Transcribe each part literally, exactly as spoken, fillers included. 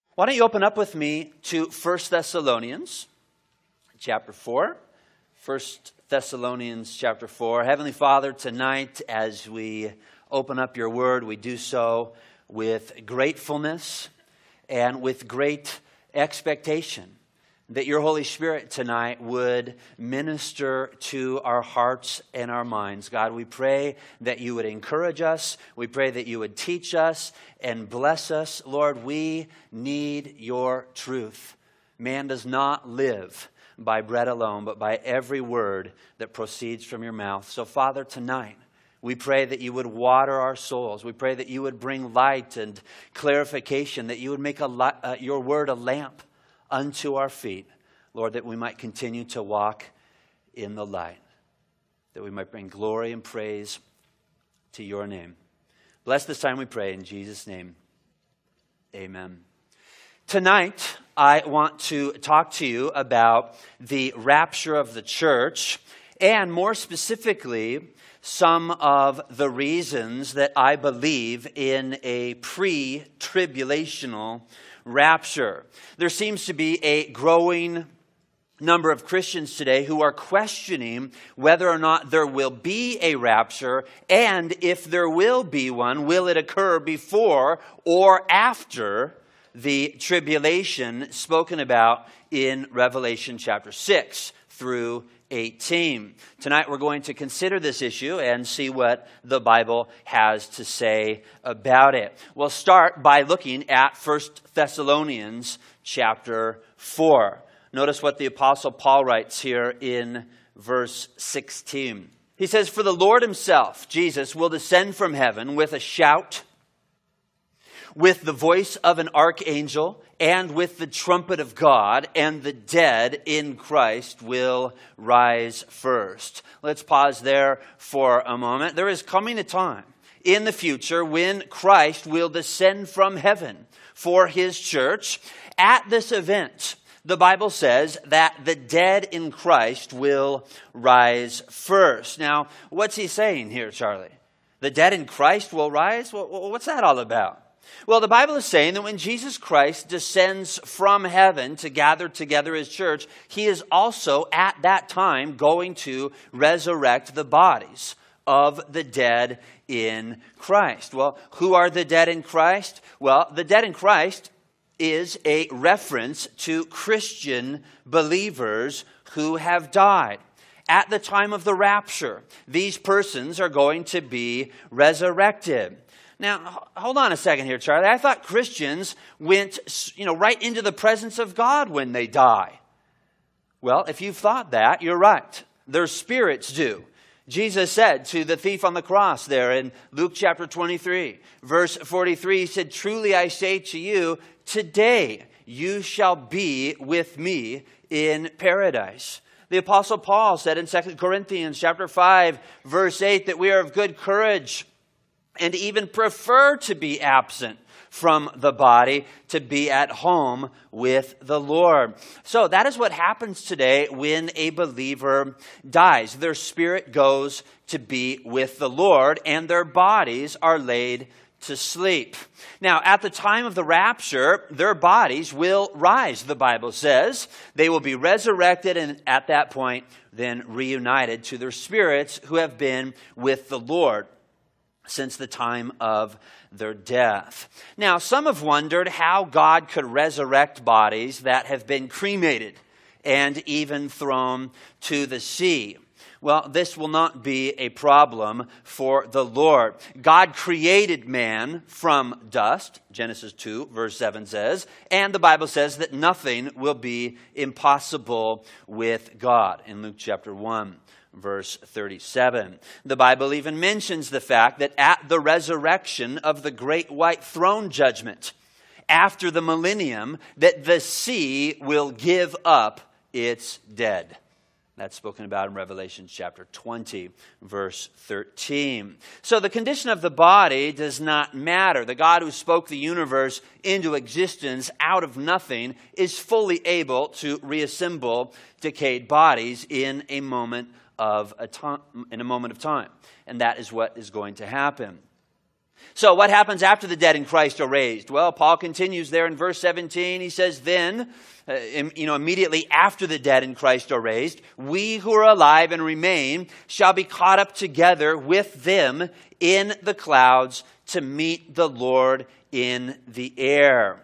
Why don't you open up with me to First Thessalonians chapter four. First Thessalonians chapter four. Heavenly Father, tonight as we open up your word, we do so with gratefulness and with great expectation that your Holy Spirit tonight would minister to our hearts and our minds. God, we pray that you would encourage us. We pray that you would teach us and bless us. Lord, we need your truth. Man does not live by bread alone, but by every word that proceeds from your mouth. So, Father, tonight, we pray that you would water our souls. We pray that you would bring light and clarification, that you would make a li- uh, your word a lamp unto our feet, Lord, that we might continue to walk in the light, that we might bring glory and praise to your name. Bless this time, we pray, in Jesus' name. Amen. Tonight, I want to talk to you about the rapture of the church, and more specifically, some of the reasons that I believe in a pre-tribulational rapture. There seems to be a growing number of Christians today who are questioning whether or not there will be a rapture, and if there will be one, will it occur before or after the tribulation spoken about in Revelation chapter six through eighteen. Tonight we're going to consider this issue and see what the Bible has to say about it. We'll start by looking at First Thessalonians chapter four. Notice what the Apostle Paul writes here in verse sixteen. He says, "For the Lord himself, Jesus, will descend from heaven with a shout, with the voice of an archangel, and with the trumpet of God, and the dead in Christ will rise first." Let's pause there for a moment. There is coming a time in the future when Christ will descend from heaven for his church. At this event, the Bible says that the dead in Christ will rise first. Now, what's he saying here, Charlie? The dead in Christ will rise? What's that all about? Well, the Bible is saying that when Jesus Christ descends from heaven to gather together his church, he is also at that time going to resurrect the bodies of the dead in Christ. Well, who are the dead in Christ? Well, the dead in Christ is a reference to Christian believers who have died. At the time of the rapture, these persons are going to be resurrected. Now, hold on a second here, Charlie. I thought Christians went, you know, right into the presence of God when they die. Well, if you've thought that, you're right. Their spirits do. Jesus said to the thief on the cross there in Luke chapter twenty-three, verse forty-three, he said, "Truly I say to you, today you shall be with me in paradise." The Apostle Paul said in Second Corinthians chapter five, verse eight, that we are of good courage and even prefer to be absent from the body, to be at home with the Lord. So that is what happens today when a believer dies. Their spirit goes to be with the Lord, and their bodies are laid to sleep. Now, at the time of the rapture, their bodies will rise, the Bible says. They will be resurrected, and at that point, then reunited to their spirits who have been with the Lord since the time of their death. Now, some have wondered how God could resurrect bodies that have been cremated and even thrown to the sea. Well, this will not be a problem for the Lord. God created man from dust, Genesis two, verse seven says, and the Bible says that nothing will be impossible with God in Luke chapter one. Verse thirty-seven. The Bible even mentions the fact that at the resurrection of the great white throne judgment, after the millennium, that the sea will give up its dead. That's spoken about in Revelation chapter twenty, verse thirteen. So the condition of the body does not matter. The God who spoke the universe into existence out of nothing is fully able to reassemble decayed bodies in a moment of a time, in a moment of time. And that is what is going to happen. So what happens after the dead in Christ are raised? Well, Paul continues there in verse seventeen. He says, then, uh, you know, immediately after the dead in Christ are raised, we who are alive and remain shall be caught up together with them in the clouds to meet the Lord in the air.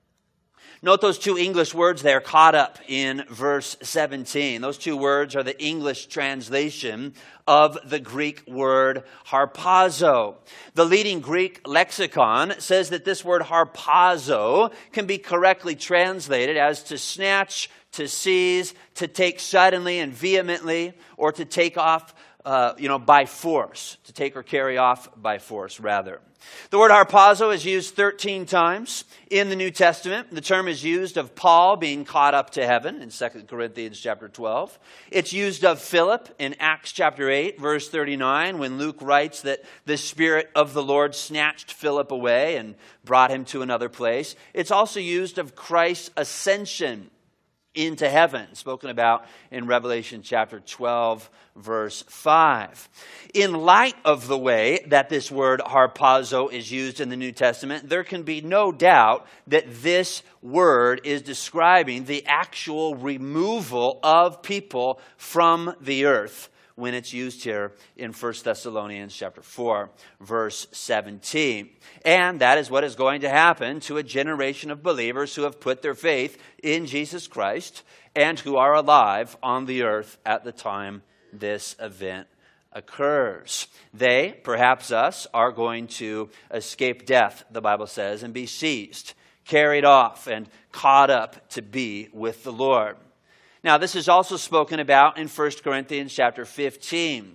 Note those two English words there, caught up, in verse seventeen. Those two words are the English translation of the Greek word harpazo. The leading Greek lexicon says that this word harpazo can be correctly translated as to snatch, to seize, to take suddenly and vehemently, or to take off uh, you know, by force, to take or carry off by force, rather. The word harpazo is used thirteen times in the New Testament. The term is used of Paul being caught up to heaven in Second Corinthians chapter twelve. It's used of Philip in Acts chapter eight, verse thirty-nine, when Luke writes that the Spirit of the Lord snatched Philip away and brought him to another place. It's also used of Christ's ascension into heaven, spoken about in Revelation chapter twelve, verse five. In light of the way that this word harpazo is used in the New Testament, there can be no doubt that this word is describing the actual removal of people from the earth when it's used here in First Thessalonians chapter four, verse seventeen. And that is what is going to happen to a generation of believers who have put their faith in Jesus Christ and who are alive on the earth at the time this event occurs. They, perhaps us, are going to escape death, the Bible says, and be seized, carried off, and caught up to be with the Lord. Now, this is also spoken about in First Corinthians chapter fifteen.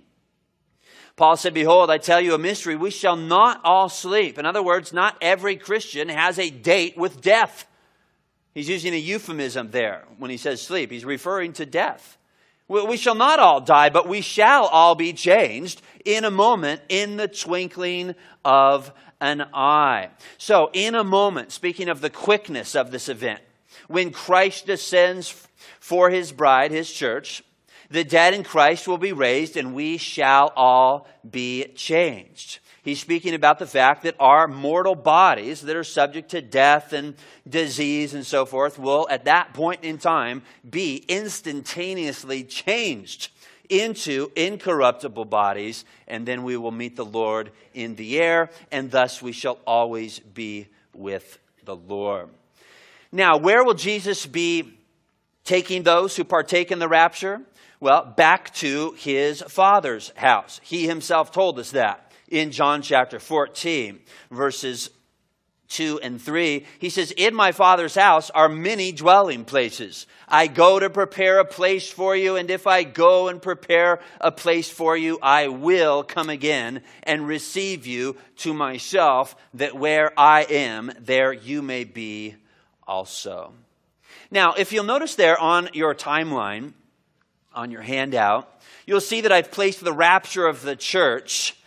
Paul said, behold, I tell you a mystery, we shall not all sleep. In other words, not every Christian has a date with death. He's using a euphemism there when he says sleep. He's referring to death. We shall not all die, but we shall all be changed in a moment, in the twinkling of an eye. So, in a moment, speaking of the quickness of this event, when Christ descends for his bride, his church, the dead in Christ will be raised and we shall all be changed. He's speaking about the fact that our mortal bodies that are subject to death and disease and so forth will at that point in time be instantaneously changed into incorruptible bodies, and then we will meet the Lord in the air, and thus we shall always be with the Lord. Now, where will Jesus be taking those who partake in the rapture? Well, back to his Father's house. He himself told us that in John chapter fourteen, verses two and three. He says, in my Father's house are many dwelling places. I go to prepare a place for you, and if I go and prepare a place for you, I will come again and receive you to myself, that where I am, there you may be also. Now, if you'll notice there on your timeline, on your handout, you'll see that I've placed the rapture of the church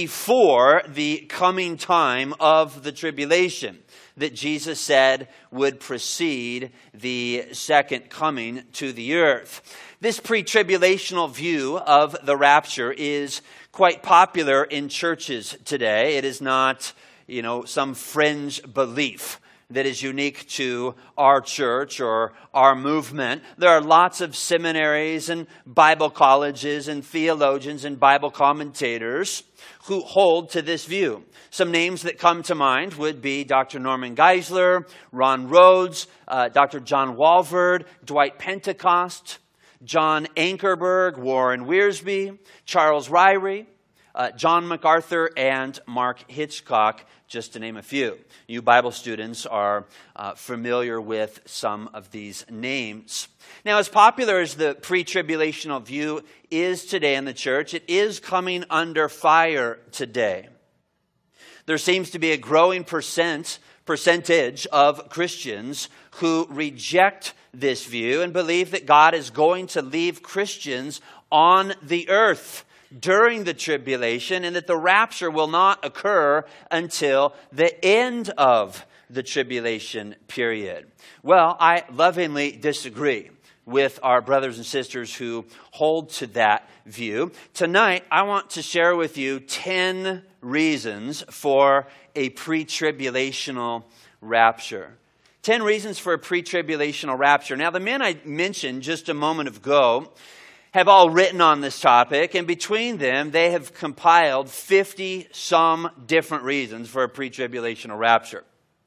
before the coming time of the tribulation that Jesus said would precede the second coming to the earth. This pre-tribulational view of the rapture is quite popular in churches today. It is not, you know, some fringe belief that is unique to our church or our movement. There are lots of seminaries and Bible colleges and theologians and Bible commentators who hold to this view. Some names that come to mind would be Doctor Norman Geisler, Ron Rhodes, uh, Doctor John Walvoord, Dwight Pentecost, John Ankerberg, Warren Wiersbe, Charles Ryrie, uh, John MacArthur, and Mark Hitchcock, just to name a few. You Bible students are uh, familiar with some of these names. Now, as popular as the pre-tribulational view is today in the church, it is coming under fire today. There seems to be a growing percent, percentage of Christians who reject this view and believe that God is going to leave Christians on the earth during the tribulation, and that the rapture will not occur until the end of the tribulation period. Well, I lovingly disagree. with our brothers and sisters who hold to that view. Tonight, I want to share with you ten reasons for a pre-tribulational rapture. Ten reasons for a pre-tribulational rapture. Now, the men I mentioned just a moment ago have all written on this topic, and between them, they have compiled fifty some different reasons for a pre-tribulational rapture.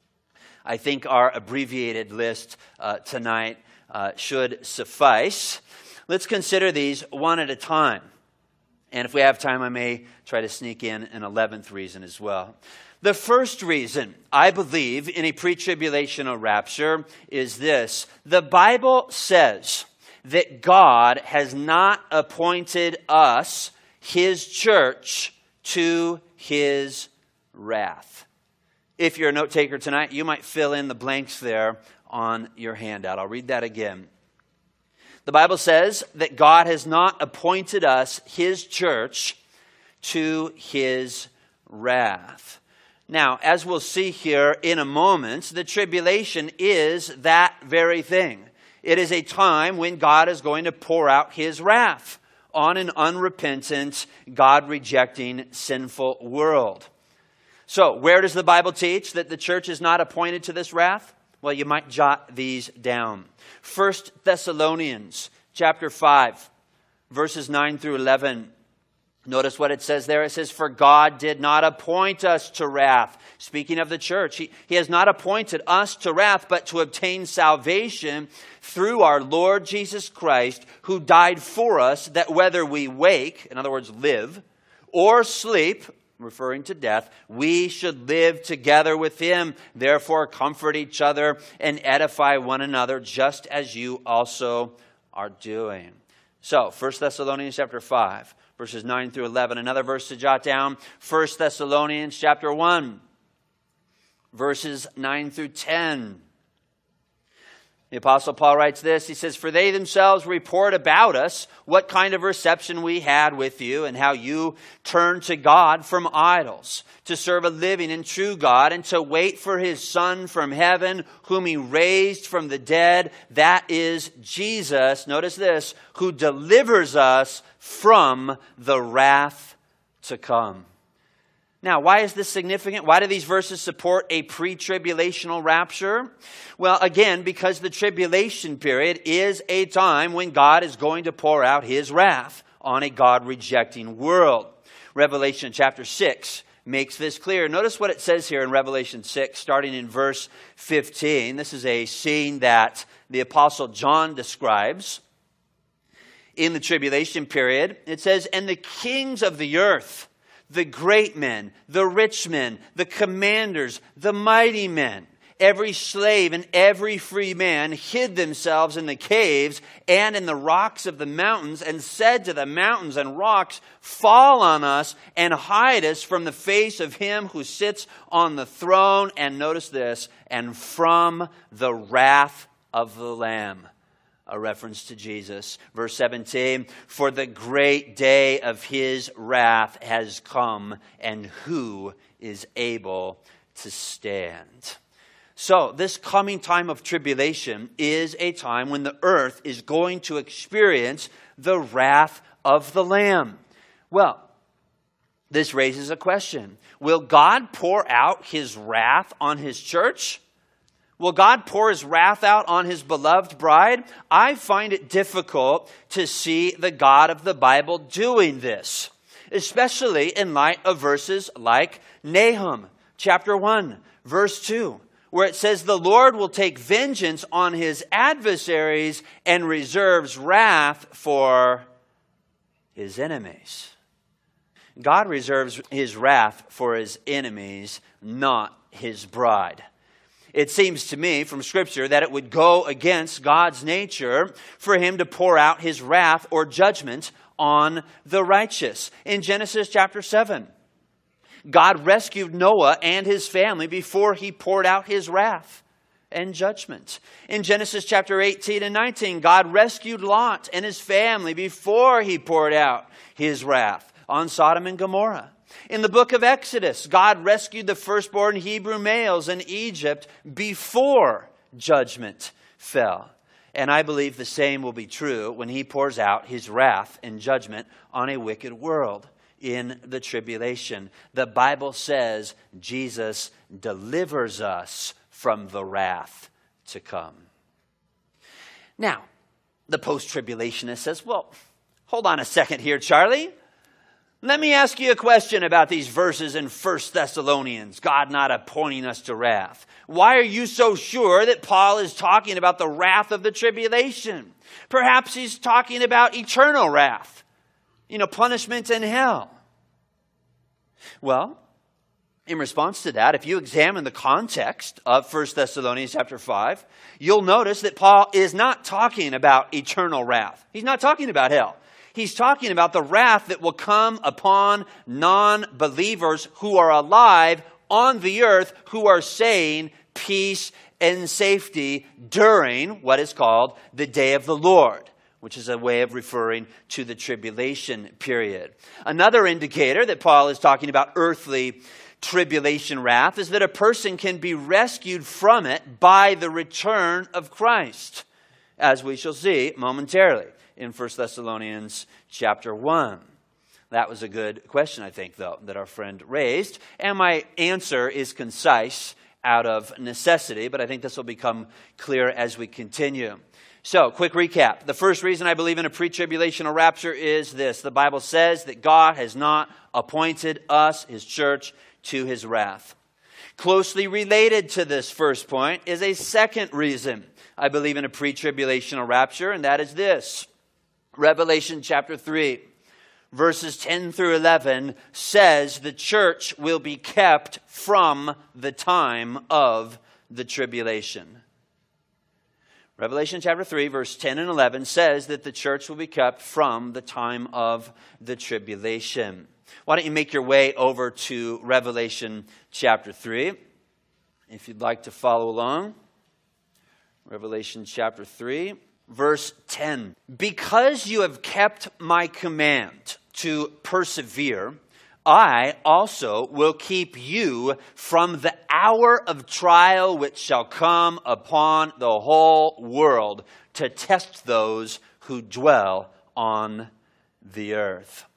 I think our abbreviated list uh, tonight uh, should suffice. Let's consider these one at a time. And if we have time, I may try to sneak in an eleventh reason as well. The first reason, I believe, in a pre-tribulational rapture is this. The Bible says that God has not appointed us, His church, to His wrath. If you're a note taker tonight, you might fill in the blanks there on your handout. I'll read that again. The Bible says that God has not appointed us, His church, to His wrath. Now, as we'll see here in a moment, the tribulation is that very thing. It is a time when God is going to pour out His wrath on an unrepentant, God-rejecting, sinful world. So, where does the Bible teach that the church is not appointed to this wrath? Well, you might jot these down. First Thessalonians chapter five, verses nine through eleven. Notice what it says there. It says, "For God did not appoint us to wrath." Speaking of the church, he, he has not appointed us to wrath, but to obtain salvation through our Lord Jesus Christ, who died for us, that whether we wake, in other words, live, or sleep, referring to death, we should live together with Him. Therefore, comfort each other and edify one another, just as you also are doing. So, First Thessalonians chapter five. Verses nine through eleven. Another verse to jot down. First Thessalonians chapter one. Verses nine through ten. The Apostle Paul writes this. He says, "For they themselves report about us what kind of reception we had with you, and how you turned to God from idols, to serve a living and true God, and to wait for His Son from heaven, whom He raised from the dead. That is Jesus," notice this, "who delivers us from the wrath to come." Now, why is this significant? Why do these verses support a pre-tribulational rapture? Well, again, because the tribulation period is a time when God is going to pour out His wrath on a God-rejecting world. Revelation chapter six makes this clear. Notice what it says here in Revelation six, starting in verse fifteen. This is a scene that the Apostle John describes in the tribulation period. It says, "And the kings of the earth, the great men, the rich men, the commanders, the mighty men, every slave and every free man hid themselves in the caves and in the rocks of the mountains, and said to the mountains and rocks, 'Fall on us and hide us from the face of Him who sits on the throne,' and notice this, 'and from the wrath of the Lamb.'" A reference to Jesus. Verse seventeen, "For the great day of His wrath has come, and who is able to stand?" So, this coming time of tribulation is a time when the earth is going to experience the wrath of the Lamb. Well, this raises a question. Will God pour out His wrath on His church? Will God pour His wrath out on His beloved bride? I find it difficult to see the God of the Bible doing this, especially in light of verses like Nahum chapter one, verse two, where it says, "The Lord will take vengeance on His adversaries and reserves wrath for His enemies." God reserves His wrath for His enemies, not His bride. It seems to me from Scripture that it would go against God's nature for Him to pour out His wrath or judgment on the righteous. In Genesis chapter seven, God rescued Noah and his family before He poured out His wrath and judgment. In Genesis chapter eighteen and nineteen, God rescued Lot and his family before He poured out His wrath on Sodom and Gomorrah. In the book of Exodus, God rescued the firstborn Hebrew males in Egypt before judgment fell. And I believe the same will be true when he pours out his wrath and judgment on a wicked world in the tribulation. The Bible says Jesus delivers us from the wrath to come. Now, the post-tribulationist says, well, hold on a second here, Charlie. Let me ask you a question about these verses in First Thessalonians, God not appointing us to wrath. Why are you so sure that Paul is talking about the wrath of the tribulation? Perhaps he's talking about eternal wrath, you know, punishment in hell. Well, in response to that, if you examine the context of First Thessalonians chapter five, you'll notice that Paul is not talking about eternal wrath. He's not talking about hell. He's talking about the wrath that will come upon non-believers who are alive on the earth, who are saying peace and safety during what is called the day of the Lord, which is a way of referring to the tribulation period. Another indicator that Paul is talking about earthly tribulation wrath is that a person can be rescued from it by the return of Christ, as we shall see momentarily in First Thessalonians chapter one. That was a good question, I think, though, that our friend raised. And my answer is concise out of necessity, but I think this will become clear as we continue. So, quick recap. The first reason I believe in a pre-tribulational rapture is this. The Bible says that God has not appointed us, his church, to his wrath. Closely related to this first point is a second reason I believe in a pre-tribulational rapture, and that is this. Revelation chapter three, verses ten through eleven says the church will be kept from the time of the tribulation. Revelation chapter three, verse ten and eleven says that the church will be kept from the time of the tribulation. Why don't you make your way over to Revelation chapter three, if you'd like to follow along. Revelation chapter three. Verse ten, because you have kept my command to persevere, I also will keep you from the hour of trial which shall come upon the whole world to test those who dwell on the earth.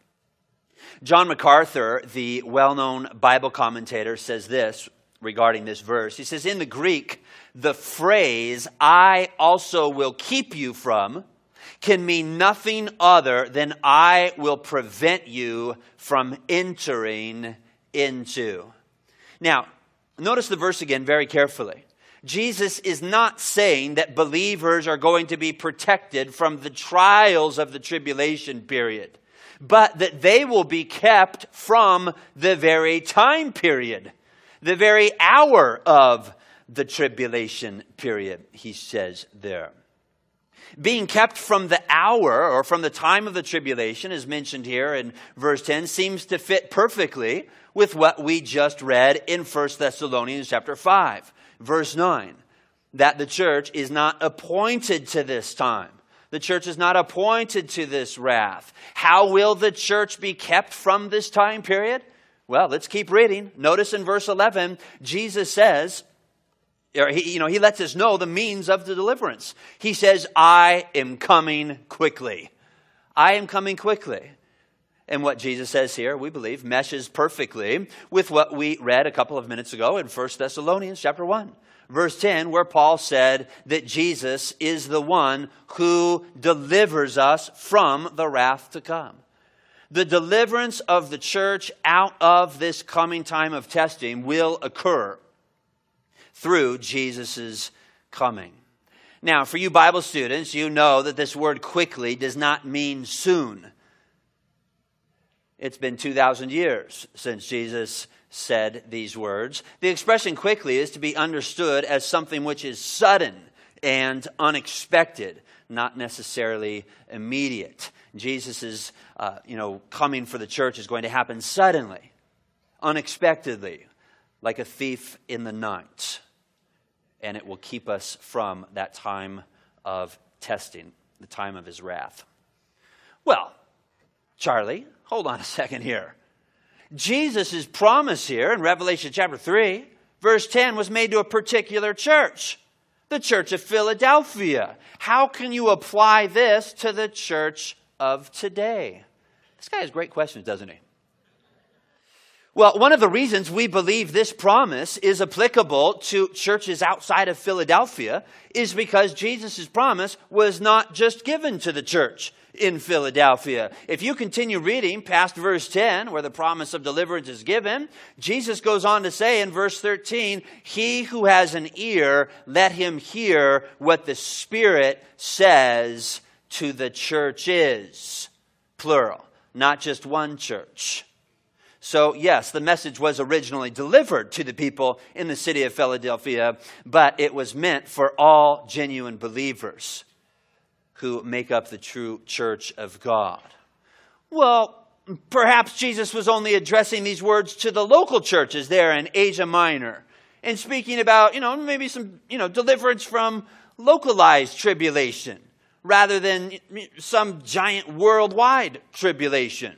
John MacArthur, the well-known Bible commentator, says this regarding this verse. He says, in the Greek, the phrase, I also will keep you from, can mean nothing other than I will prevent you from entering into. Now, notice the verse again very carefully. Jesus is not saying that believers are going to be protected from the trials of the tribulation period, but that they will be kept from the very time period, the very hour of the tribulation period, he says there. Being kept from the hour or from the time of the tribulation, as mentioned here in verse ten, seems to fit perfectly with what we just read in First Thessalonians chapter five, verse nine, that the church is not appointed to this time. The church is not appointed to this wrath. How will the church be kept from this time period? Well, let's keep reading. Notice in verse eleven, Jesus says, or he, you know, he lets us know the means of the deliverance. He says, I am coming quickly. I am coming quickly. And what Jesus says here, we believe, meshes perfectly with what we read a couple of minutes ago in First Thessalonians chapter one. Verse ten, where Paul said that Jesus is the one who delivers us from the wrath to come. The deliverance of the church out of this coming time of testing will occur through Jesus' coming. Now, for you Bible students, you know that this word quickly does not mean soon. It's been two thousand years since Jesus said these words. The expression quickly is to be understood as something which is sudden and unexpected, not necessarily immediate. Jesus' uh, you know, coming for the church is going to happen suddenly, unexpectedly, like a thief in the night. And it will keep us from that time of testing, the time of his wrath. Well, Charlie, hold on a second here. Jesus' promise here in Revelation chapter three, verse ten, was made to a particular church. The church of Philadelphia. How can you apply this to the church of today? This guy has great questions, doesn't he? Well, one of the reasons we believe this promise is applicable to churches outside of Philadelphia is because Jesus' promise was not just given to the church in Philadelphia. If you continue reading past verse ten, where the promise of deliverance is given, Jesus goes on to say in verse thirteen, "He who has an ear, let him hear what the Spirit says to the churches." Plural, not just one church. So yes, the message was originally delivered to the people in the city of Philadelphia, but it was meant for all genuine believers who make up the true church of God. Well, perhaps Jesus was only addressing these words to the local churches there in Asia Minor and speaking about, you know, maybe some, you know, deliverance from localized tribulation rather than some giant worldwide tribulation.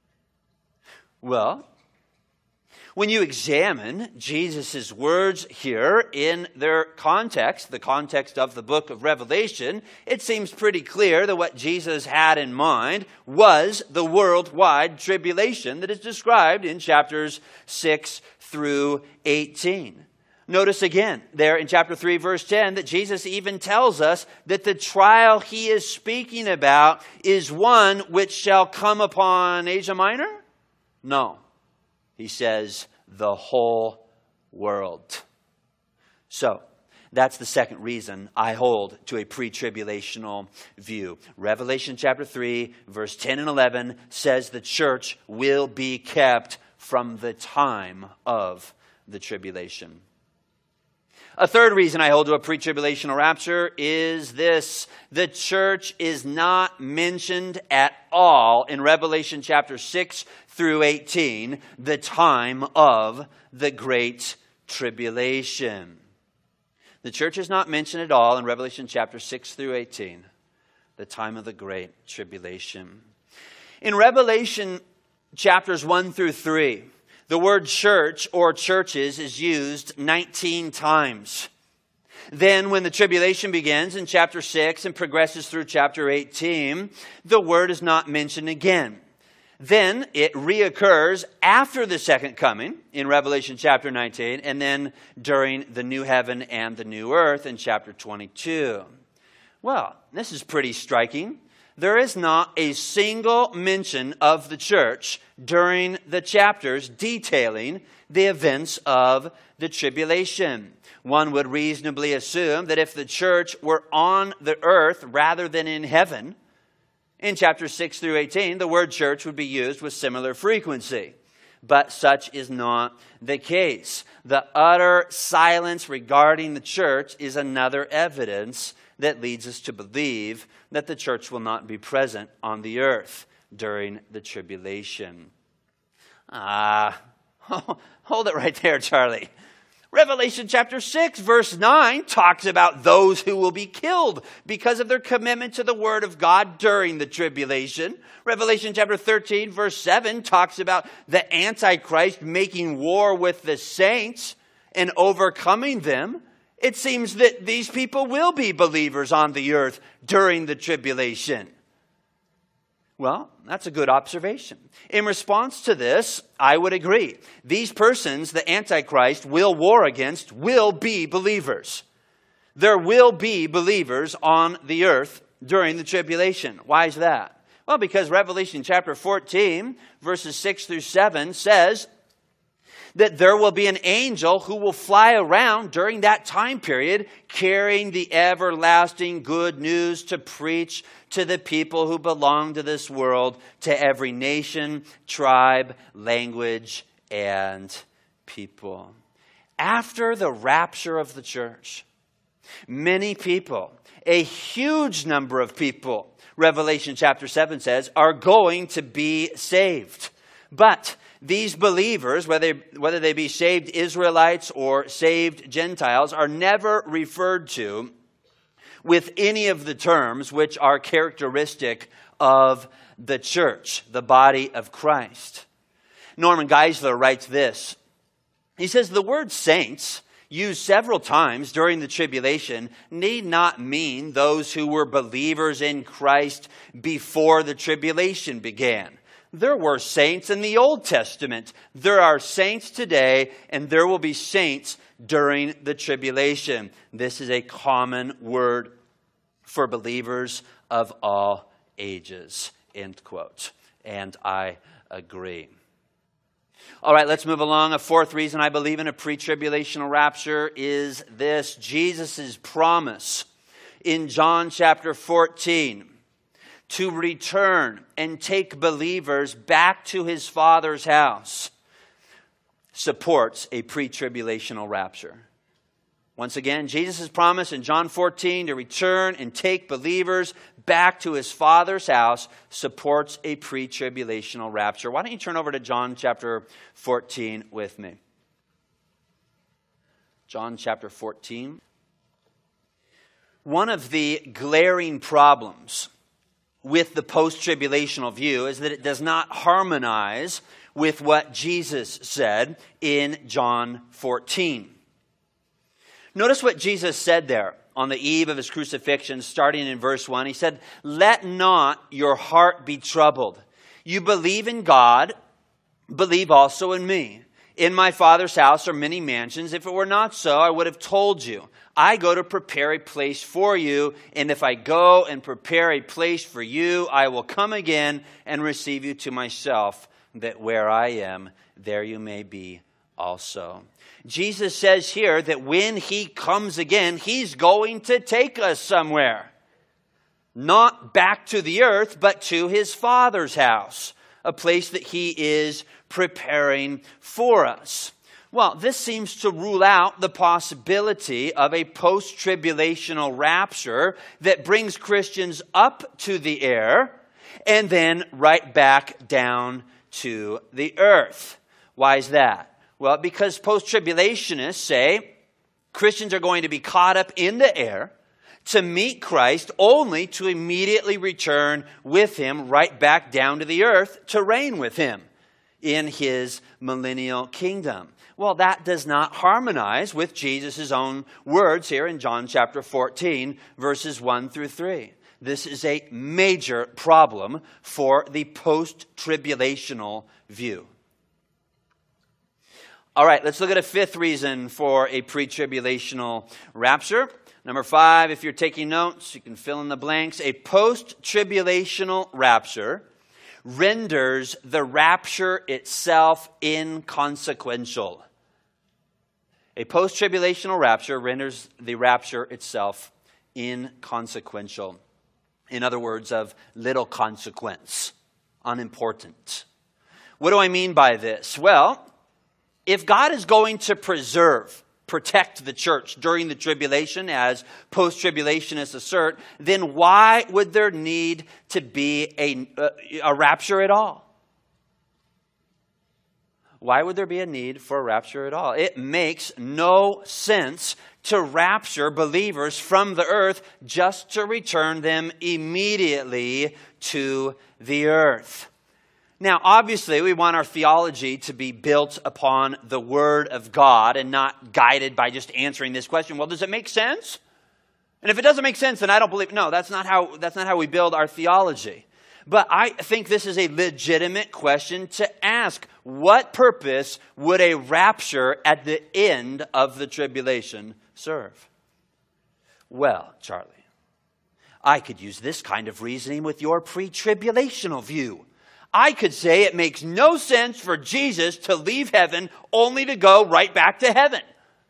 Well, when you examine Jesus' words here in their context, the context of the book of Revelation, it seems pretty clear that what Jesus had in mind was the worldwide tribulation that is described in chapters six through eighteen. Notice again there in chapter three, verse ten, that Jesus even tells us that the trial he is speaking about is one which shall come upon Asia Minor. No, he says the whole world. So, that's the second reason I hold to a pre-tribulational view. Revelation chapter three, verse ten and eleven says the church will be kept from the time of the tribulation. A third reason I hold to a pre-tribulational rapture is this: the church is not mentioned at all in Revelation chapter six through eighteen, the time of the Great Tribulation. The church is not mentioned at all in Revelation chapter six through eighteen, the time of the Great Tribulation. In Revelation chapters one through three, the word church or churches is used nineteen times. Then when the tribulation begins in chapter six and progresses through chapter eighteen, the word is not mentioned again. Then it reoccurs after the second coming in Revelation chapter nineteen, and then during the new heaven and the new earth in chapter twenty-two. Well, this is pretty striking. There is not a single mention of the church during the chapters detailing the events of the tribulation. One would reasonably assume that if the church were on the earth rather than in heaven, in chapters six through eighteen, the word church would be used with similar frequency. But such is not the case. The utter silence regarding the church is another evidence that leads us to believe that the church will not be present on the earth during the tribulation. Ah, hold it right there, Charlie. Revelation chapter six, verse nine talks about those who will be killed because of their commitment to the word of God during the tribulation. Revelation chapter thirteen, verse seven talks about the Antichrist making war with the saints and overcoming them. It seems that these people will be believers on the earth during the tribulation. Well, that's a good observation. In response to this, I would agree. These persons the Antichrist will war against will be believers. There will be believers on the earth during the tribulation. Why is that? Well, because Revelation chapter fourteen, verses six through seven says that there will be an angel who will fly around during that time period carrying the everlasting good news to preach to the people who belong to this world, to every nation, tribe, language, and people. After the rapture of the church, many people, a huge number of people, Revelation chapter seven says, are going to be saved. But these believers, whether, whether they be saved Israelites or saved Gentiles, are never referred to with any of the terms which are characteristic of the church, the body of Christ. Norman Geisler writes this. He says, the word saints used several times during the tribulation, need not mean those who were believers in Christ before the tribulation began. There were saints in the Old Testament. There are saints today, and there will be saints during the tribulation. This is a common word for believers of all ages. End quote. And I agree. All right, let's move along. A fourth reason I believe in a pre-tribulational rapture is this: Jesus' promise in John chapter fourteen to return and take believers back to his Father's house supports a pre-tribulational rapture. Once again, Jesus' promise in John fourteen to return and take believers back to his Father's house supports a pre-tribulational rapture. Why don't you turn over to John chapter fourteen with me? John chapter fourteen. One of the glaring problems with the post-tribulational view is that it does not harmonize with what Jesus said in John fourteen. Notice what Jesus said there on the eve of his crucifixion, starting in verse one. He said, "Let not your heart be troubled. You believe in God, believe also in me. In my Father's house are many mansions. If it were not so, I would have told you. I go to prepare a place for you, and if I go and prepare a place for you, I will come again and receive you to myself, that where I am, there you may be also." Jesus says here that when he comes again, he's going to take us somewhere. Not back to the earth, but to his Father's house, a place that he is preparing for us. Well, this seems to rule out the possibility of a post-tribulational rapture that brings Christians up to the air and then right back down to the earth. Why is that? Well, because post-tribulationists say Christians are going to be caught up in the air to meet Christ, only to immediately return with him right back down to the earth to reign with him in his millennial kingdom. Well, that does not harmonize with Jesus' own words here in John chapter fourteen, verses one through three. This is a major problem for the post-tribulational view. All right, let's look at a fifth reason for a pre-tribulational rapture. Number five, if you're taking notes, you can fill in the blanks. A post-tribulational rapture renders the rapture itself inconsequential. A post-tribulational rapture renders the rapture itself inconsequential. In other words, of little consequence, unimportant. What do I mean by this? Well, if God is going to preserve, protect the church during the tribulation, as post-tribulationists assert, then why would there need to be a, a rapture at all? Why would there be a need for a rapture at all? It makes no sense to rapture believers from the earth just to return them immediately to the earth. Now, obviously, we want our theology to be built upon the Word of God and not guided by just answering this question. Well, does it make sense? And if it doesn't make sense, then I don't believe. No, that's not how, that's not how we build our theology. But I think this is a legitimate question to ask. What purpose would a rapture at the end of the tribulation serve? Well, Charlie, I could use this kind of reasoning with your pre-tribulational view. I could say it makes no sense for Jesus to leave heaven only to go right back to heaven.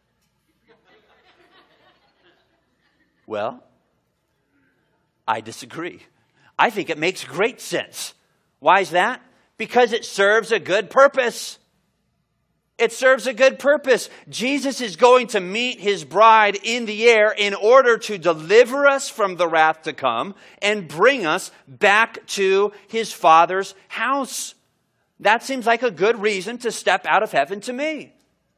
Well, I disagree. I think it makes great sense. Why is that? Because it serves a good purpose. It serves a good purpose. Jesus is going to meet his bride in the air in order to deliver us from the wrath to come and bring us back to his Father's house. That seems like a good reason to step out of heaven to me.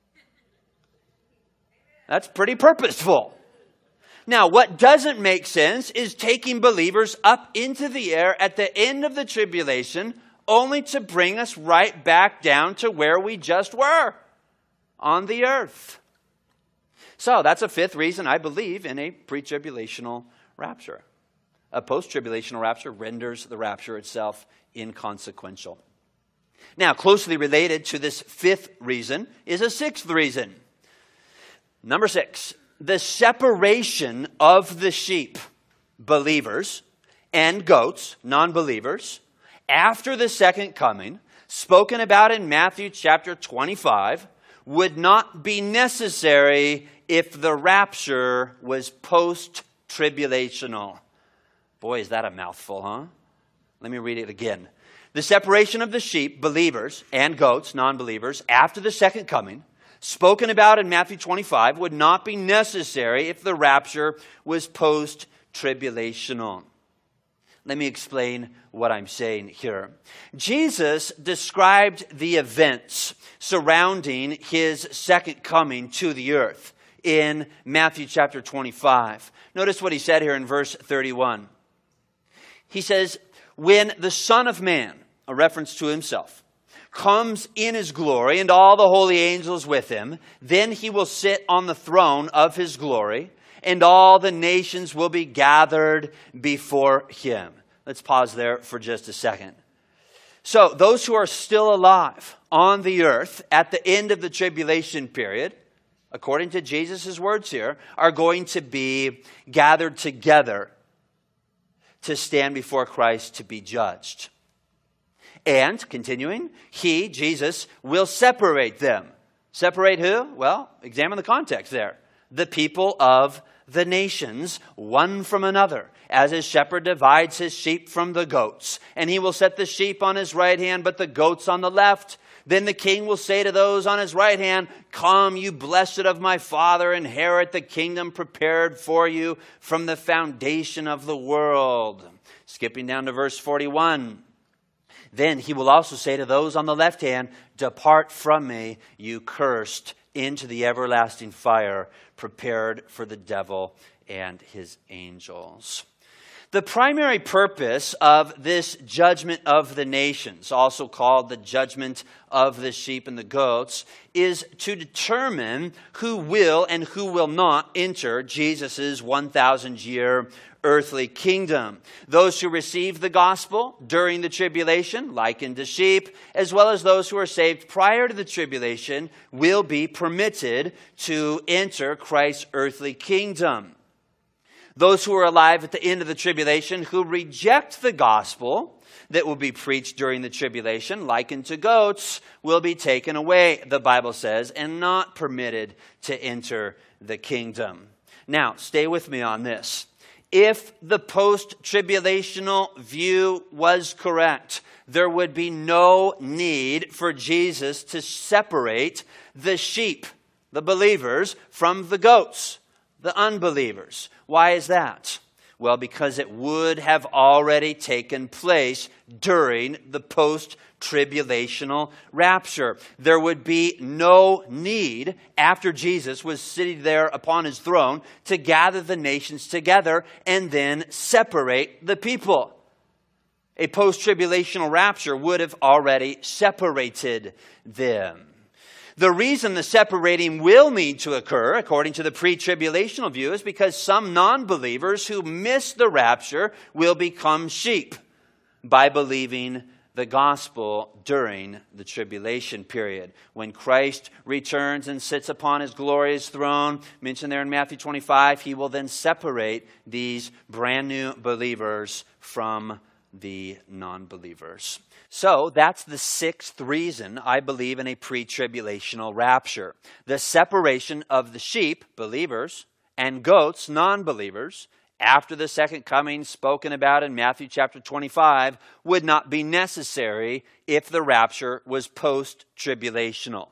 That's pretty purposeful. Now, what doesn't make sense is taking believers up into the air at the end of the tribulation only to bring us right back down to where we just were, on the earth. So that's a fifth reason I believe in a pre-tribulational rapture. A post-tribulational rapture renders the rapture itself inconsequential. Now, closely related to this fifth reason is a sixth reason. Number six, the separation of the sheep, believers, and goats, non-believers, after the second coming, spoken about in Matthew chapter twenty-five, would not be necessary if the rapture was post-tribulational. Boy, is that a mouthful, huh? Let me read it again. The separation of the sheep, believers, and goats, non-believers, after the second coming, spoken about in Matthew twenty-five, would not be necessary if the rapture was post-tribulational. Let me explain what I'm saying here. Jesus described the events surrounding his second coming to the earth in Matthew chapter twenty-five. Notice what he said here in verse thirty-one. He says, when the Son of Man, a reference to himself, comes in his glory and all the holy angels with him, then he will sit on the throne of his glory, and all the nations will be gathered before him. Let's pause there for just a second. So those who are still alive on the earth at the end of the tribulation period, according to Jesus' words here, are going to be gathered together to stand before Christ to be judged. And, continuing, he, Jesus, will separate them. Separate who? Well, examine the context there. The people of the nations, one from another, as his shepherd divides his sheep from the goats. And he will set the sheep on his right hand, but the goats on the left. Then the king will say to those on his right hand, come, you blessed of my Father, inherit the kingdom prepared for you from the foundation of the world. Skipping down to verse forty-one. Then he will also say to those on the left hand, depart from me, you cursed, into the everlasting fire prepared for the devil and his angels. The primary purpose of this judgment of the nations, also called the judgment of the sheep and the goats, is to determine who will and who will not enter Jesus' one thousand year earthly kingdom. Those who receive the gospel during the tribulation, likened to sheep, as well as those who are saved prior to the tribulation, will be permitted to enter Christ's earthly kingdom. Those who are alive at the end of the tribulation who reject the gospel that will be preached during the tribulation, likened to goats, will be taken away, the Bible says, and not permitted to enter the kingdom. Now, stay with me on this. If the post-tribulational view was correct, there would be no need for Jesus to separate the sheep, the believers, from the goats, the unbelievers. Why is that? Well, because it would have already taken place during the post-tribulational rapture. There would be no need, after Jesus was sitting there upon his throne, to gather the nations together and then separate the people. A post-tribulational rapture would have already separated them. The reason the separating will need to occur, according to the pre-tribulational view, is because some non-believers who miss the rapture will become sheep by believing the gospel during the tribulation period. When Christ returns and sits upon his glorious throne, mentioned there in Matthew twenty-five, he will then separate these brand new believers from the non-believers. So that's the sixth reason I believe in a pre-tribulational rapture. The separation of the sheep, believers, and goats, non-believers, after the second coming spoken about in Matthew chapter twenty-five would not be necessary if the rapture was post-tribulational.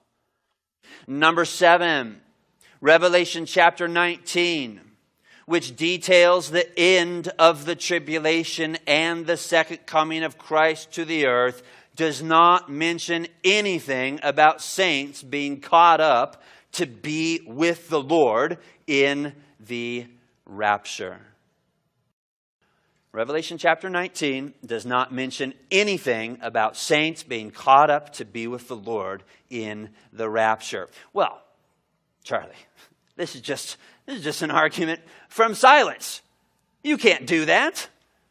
Number seven, Revelation chapter nineteen, which details the end of the tribulation and the second coming of Christ to the earth, does not mention anything about saints being caught up to be with the Lord in the rapture. Revelation chapter nineteen does not mention anything about saints being caught up to be with the Lord in the rapture. Well, Charlie, This is just, this is just an argument from silence. You can't do that.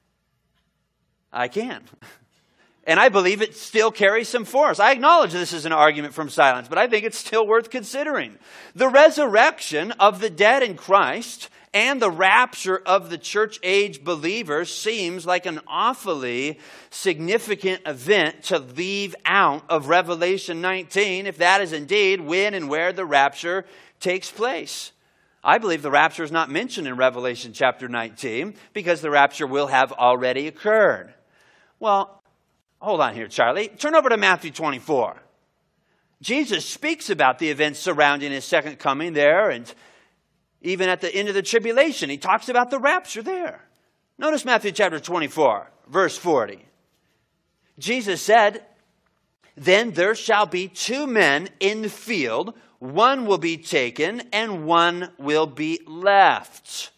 I can. And I believe it still carries some force. I acknowledge this is an argument from silence, but I think it's still worth considering. The resurrection of the dead in Christ and the rapture of the church age believers seems like an awfully significant event to leave out of Revelation nineteen, if that is indeed when and where the rapture takes place. I believe the rapture is not mentioned in Revelation chapter nineteen because the rapture will have already occurred. Well, hold on here, Charlie. Turn over to Matthew twenty-four. Jesus speaks about the events surrounding his second coming there, and even at the end of the tribulation, he talks about the rapture there. Notice Matthew chapter twenty-four, verse forty. Jesus said, "Then there shall be two men in the field, one will be taken and one will be left."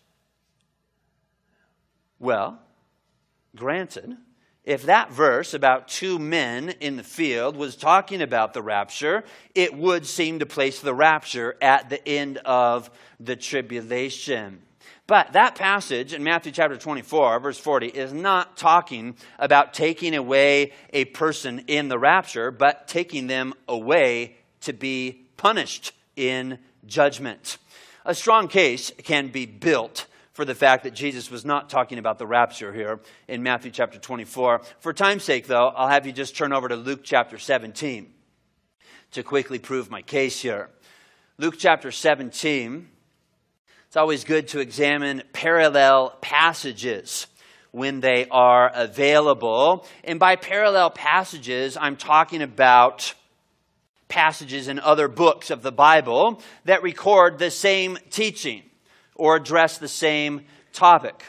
Well, granted, if that verse about two men in the field was talking about the rapture, it would seem to place the rapture at the end of the tribulation. But that passage in Matthew chapter twenty-four, verse forty, is not talking about taking away a person in the rapture, but taking them away to be punished in judgment. A strong case can be built for the fact that Jesus was not talking about the rapture here in Matthew chapter twenty-four. For time's sake, though, I'll have you just turn over to Luke chapter seventeen to quickly prove my case here. Luke chapter seventeen, it's always good to examine parallel passages when they are available. And by parallel passages, I'm talking about passages in other books of the Bible that record the same teaching or address the same topic.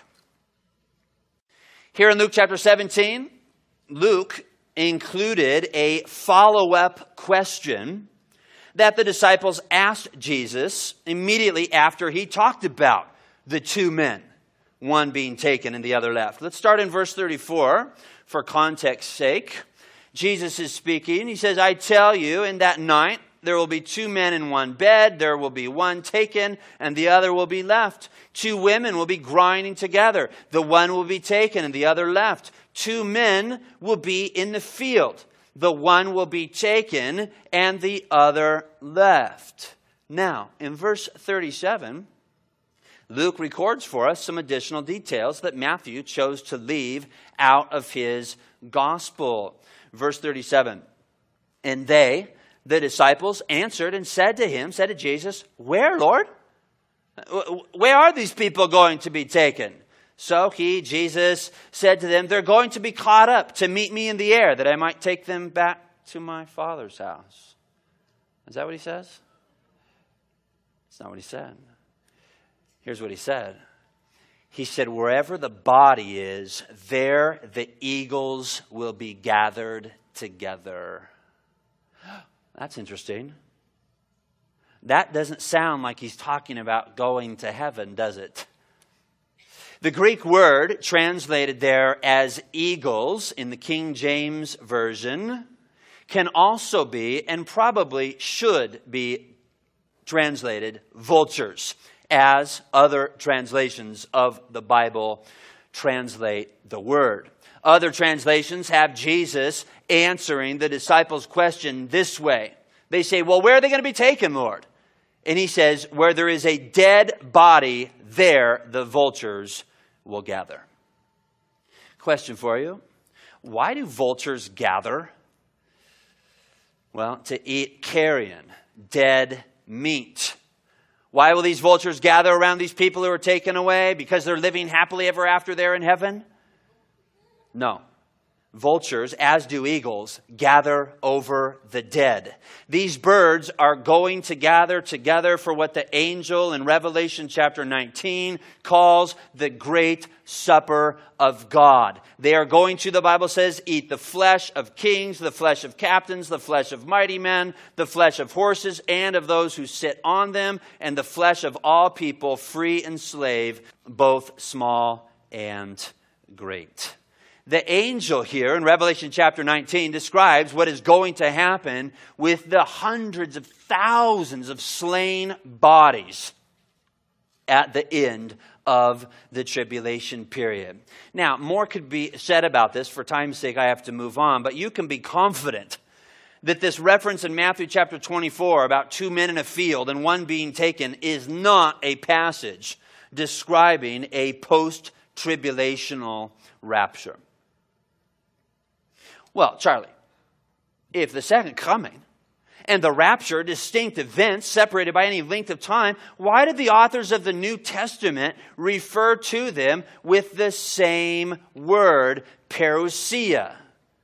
Here in Luke chapter seventeen, Luke included a follow-up question that the disciples asked Jesus immediately after he talked about the two men, one being taken and the other left. Let's start in verse thirty-four for context's sake. Jesus is speaking. He says, "I tell you, in that night there will be two men in one bed. There will be one taken and the other will be left. Two women will be grinding together. The one will be taken and the other left. Two men will be in the field. The one will be taken and the other left." Now, in verse thirty-seven, Luke records for us some additional details that Matthew chose to leave out of his gospel. Verse thirty-seven, "And they, the disciples, answered and said to him," said to Jesus, "Where, Lord? Where are these people going to be taken?" So he, Jesus, said to them, "They're going to be caught up to meet me in the air, that I might take them back to my Father's house." Is that what he says? That's not what he said. Here's what he said. He said, "Wherever the body is, there the eagles will be gathered together." That's interesting. That doesn't sound like he's talking about going to heaven, does it? The Greek word translated there as eagles in the King James Version can also be, and probably should be, translated vultures, as other translations of the Bible translate the word. Other translations have Jesus answering the disciples' question this way. They say, "Well, where are they going to be taken, Lord?" And he says, "Where there is a dead body, there the vultures will gather." Question for you. Why do vultures gather? Well, to eat carrion, dead meat. Why will these vultures gather around these people who are taken away? Because they're living happily ever after there in heaven? No. Vultures, as do eagles, gather over the dead. These birds are going to gather together for what the angel in Revelation chapter nineteen calls the great supper of God. They are going to, the Bible says, eat the flesh of kings, the flesh of captains, the flesh of mighty men, the flesh of horses and of those who sit on them, and the flesh of all people, free and slave, both small and great. The angel here in Revelation chapter nineteen describes what is going to happen with the hundreds of thousands of slain bodies at the end of the tribulation period. Now, more could be said about this. For time's sake, I have to move on. But you can be confident that this reference in Matthew chapter twenty-four about two men in a field and one being taken is not a passage describing a post-tribulational rapture. Well, Charlie, if the second coming and the rapture are distinct events separated by any length of time, why did the authors of the New Testament refer to them with the same word, parousia?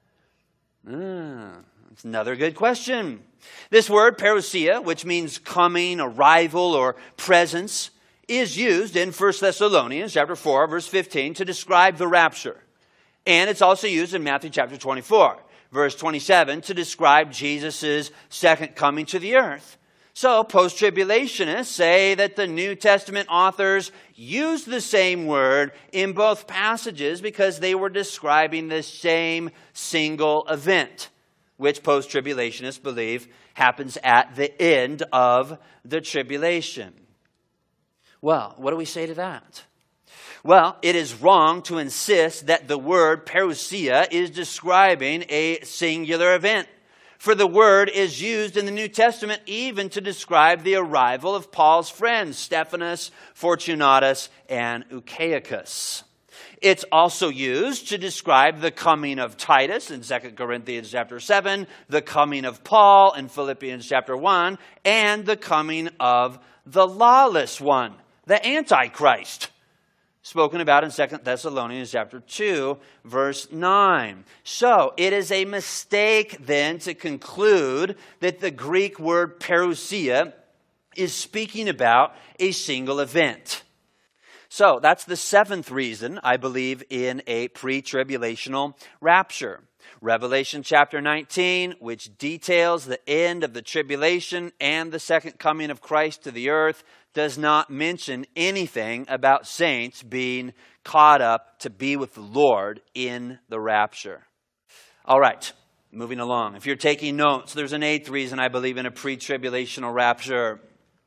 Ah, that's another good question. This word, parousia, which means coming, arrival, or presence, is used in First Thessalonians chapter four, verse fifteen, to describe the rapture. And it's also used in Matthew chapter twenty-four. Verse twenty-seven, to describe Jesus' second coming to the earth. So, post-tribulationists say that the New Testament authors used the same word in both passages because they were describing the same single event, which post-tribulationists believe happens at the end of the tribulation. Well, what do we say to that? Well, it is wrong to insist that the word parousia is describing a singular event. For the word is used in the New Testament even to describe the arrival of Paul's friends, Stephanas, Fortunatus, and Achaicus. It's also used to describe the coming of Titus in Second Corinthians chapter seven, the coming of Paul in Philippians chapter one, and the coming of the lawless one, the Antichrist, spoken about in Second Thessalonians chapter two, verse nine. So, it is a mistake then to conclude that the Greek word parousia is speaking about a single event. So, that's the seventh reason I believe in a pre-tribulational rapture. Revelation chapter nineteen, which details the end of the tribulation and the second coming of Christ to the earth, does not mention anything about saints being caught up to be with the Lord in the rapture. All right, moving along. If you're taking notes, there's an eighth reason I believe in a pre-tribulational rapture.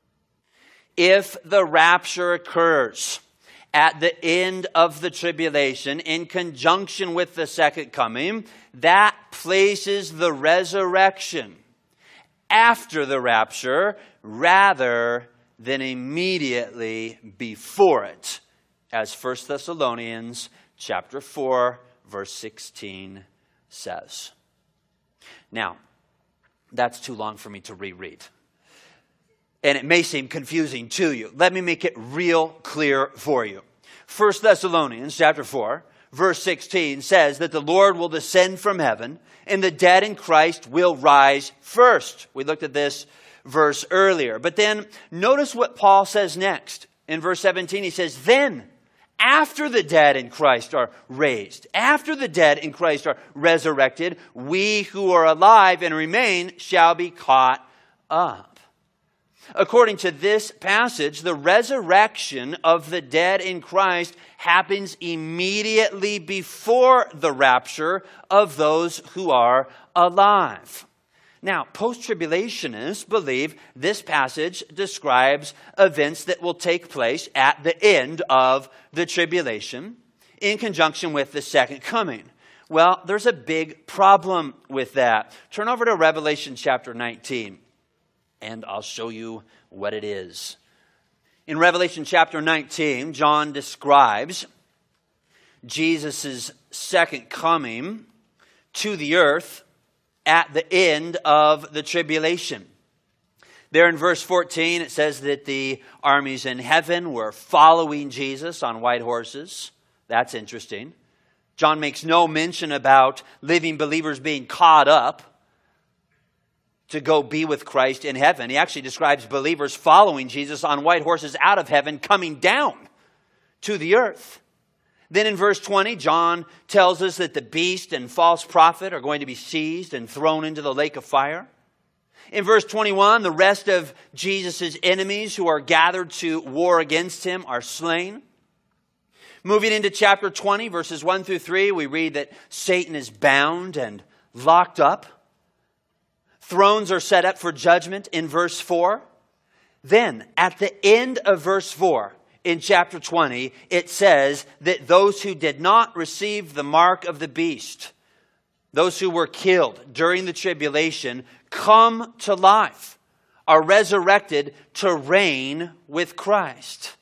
If the rapture occurs at the end of the tribulation in conjunction with the second coming, that places the resurrection after the rapture rather than immediately before it, as First Thessalonians chapter four, verse sixteen says. Now, that's too long for me to reread. And it may seem confusing to you. Let me make it real clear for you. First Thessalonians chapter four, verse sixteen says that the Lord will descend from heaven and the dead in Christ will rise first. We looked at this verse earlier. But then notice what Paul says next. In verse seventeen, he says, then, after the dead in Christ are raised, after the dead in Christ are resurrected, we who are alive and remain shall be caught up. According to this passage, the resurrection of the dead in Christ happens immediately before the rapture of those who are alive. Now, post-tribulationists believe this passage describes events that will take place at the end of the tribulation in conjunction with the second coming. Well, there's a big problem with that. Turn over to Revelation chapter nineteen, and I'll show you what it is. In Revelation chapter nineteen, John describes Jesus' second coming to the earth at the end of the tribulation. There in verse fourteen, it says that the armies in heaven were following Jesus on white horses. That's interesting. John makes no mention about living believers being caught up to go be with Christ in heaven. He actually describes believers following Jesus on white horses out of heaven, coming down to the earth. Then in verse twenty, John tells us that the beast and false prophet are going to be seized and thrown into the lake of fire. In verse twenty-one, the rest of Jesus' enemies who are gathered to war against him are slain. Moving into chapter twenty, verses one through three, we read that Satan is bound and locked up. Thrones are set up for judgment in verse four. Then, at the end of verse four, in chapter twenty, it says that those who did not receive the mark of the beast, those who were killed during the tribulation, come to life, are resurrected to reign with Christ.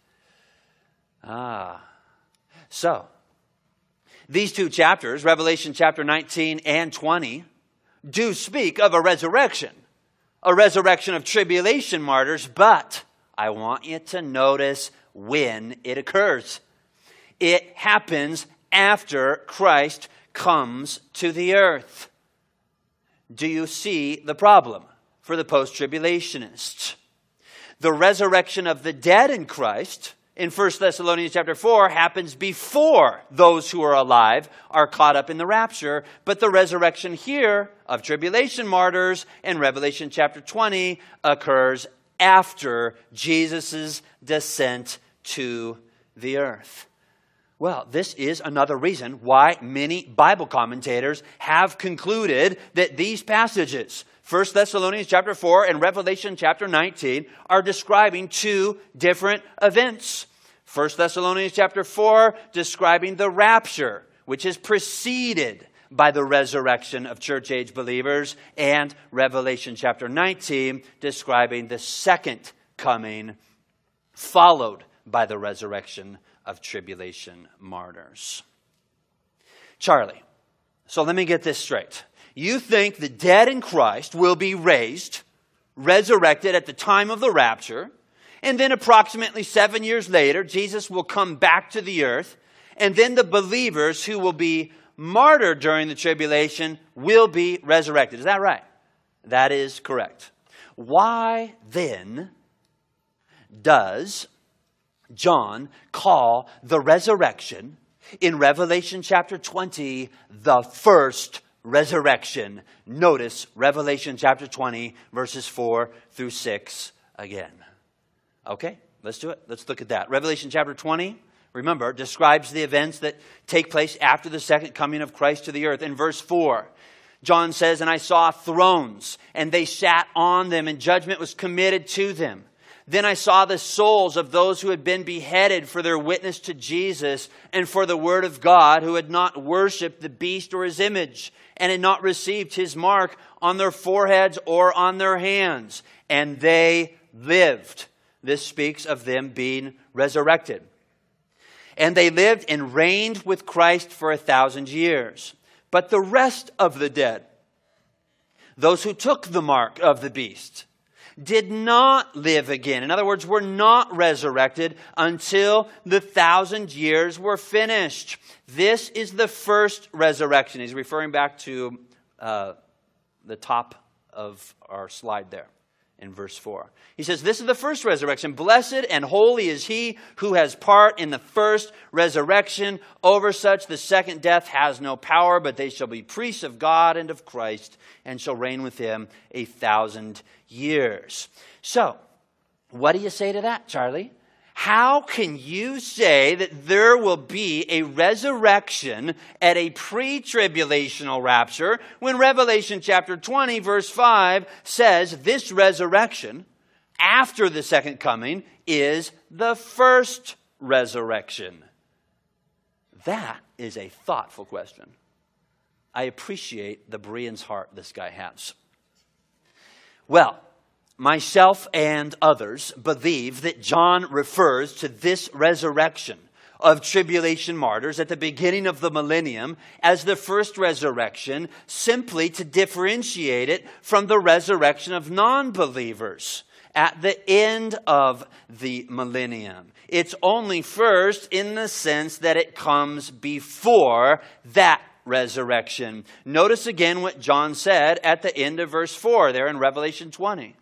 Ah, so these two chapters, Revelation chapter nineteen and twenty, do speak of a resurrection, a resurrection of tribulation martyrs, but I want you to notice when it occurs. It happens after Christ comes to the earth. Do you see the problem for the post-tribulationists? The resurrection of the dead in Christ in First Thessalonians chapter four happens before those who are alive are caught up in the rapture. But the resurrection here of tribulation martyrs in Revelation chapter twenty occurs after Jesus' descent to the earth. Well, this is another reason why many Bible commentators have concluded that these passages, First Thessalonians chapter four and Revelation chapter nineteen, are describing two different events. First Thessalonians chapter four describing the rapture, which is preceded by the resurrection of church age believers, and Revelation chapter nineteen describing the second coming, followed by the resurrection of tribulation martyrs. Charlie, so let me get this straight. You think the dead in Christ will be raised, resurrected at the time of the rapture, and then approximately seven years later, Jesus will come back to the earth, and then the believers who will be martyred during the tribulation will be resurrected. Is that right? That is correct. Why then does John call the resurrection in Revelation chapter twenty the first resurrection? Notice Revelation chapter twenty, verses four through six again. Okay, let's do it. Let's look at that. Revelation chapter twenty, remember, describes the events that take place after the second coming of Christ to the earth. In verse four, John says, "And I saw thrones, and they sat on them, and judgment was committed to them. Then I saw the souls of those who had been beheaded for their witness to Jesus and for the word of God, who had not worshipped the beast or his image, and had not received his mark on their foreheads or on their hands. And they lived." This speaks of them being resurrected. "And they lived and reigned with Christ for a thousand years. But the rest of the dead, those who took the mark of the beast, did not live again." In other words, were not resurrected until the thousand years were finished. This is the first resurrection. He's referring back to uh, the top of our slide there in verse four. He says, "This is the first resurrection. Blessed and holy is he who has part in the first resurrection. Over such the second death has no power, but they shall be priests of God and of Christ, and shall reign with him a thousand years." So, what do you say to that, Charlie? How can you say that there will be a resurrection at a pre-tribulational rapture when Revelation chapter twenty verse five says this resurrection after the second coming is the first resurrection? That is a thoughtful question. I appreciate the Berean's heart this guy has. Well, myself and others believe that John refers to this resurrection of tribulation martyrs at the beginning of the millennium as the first resurrection, simply to differentiate it from the resurrection of non-believers at the end of the millennium. It's only first in the sense that it comes before that resurrection. Notice again what John said at the end of verse four there in Revelation twenty.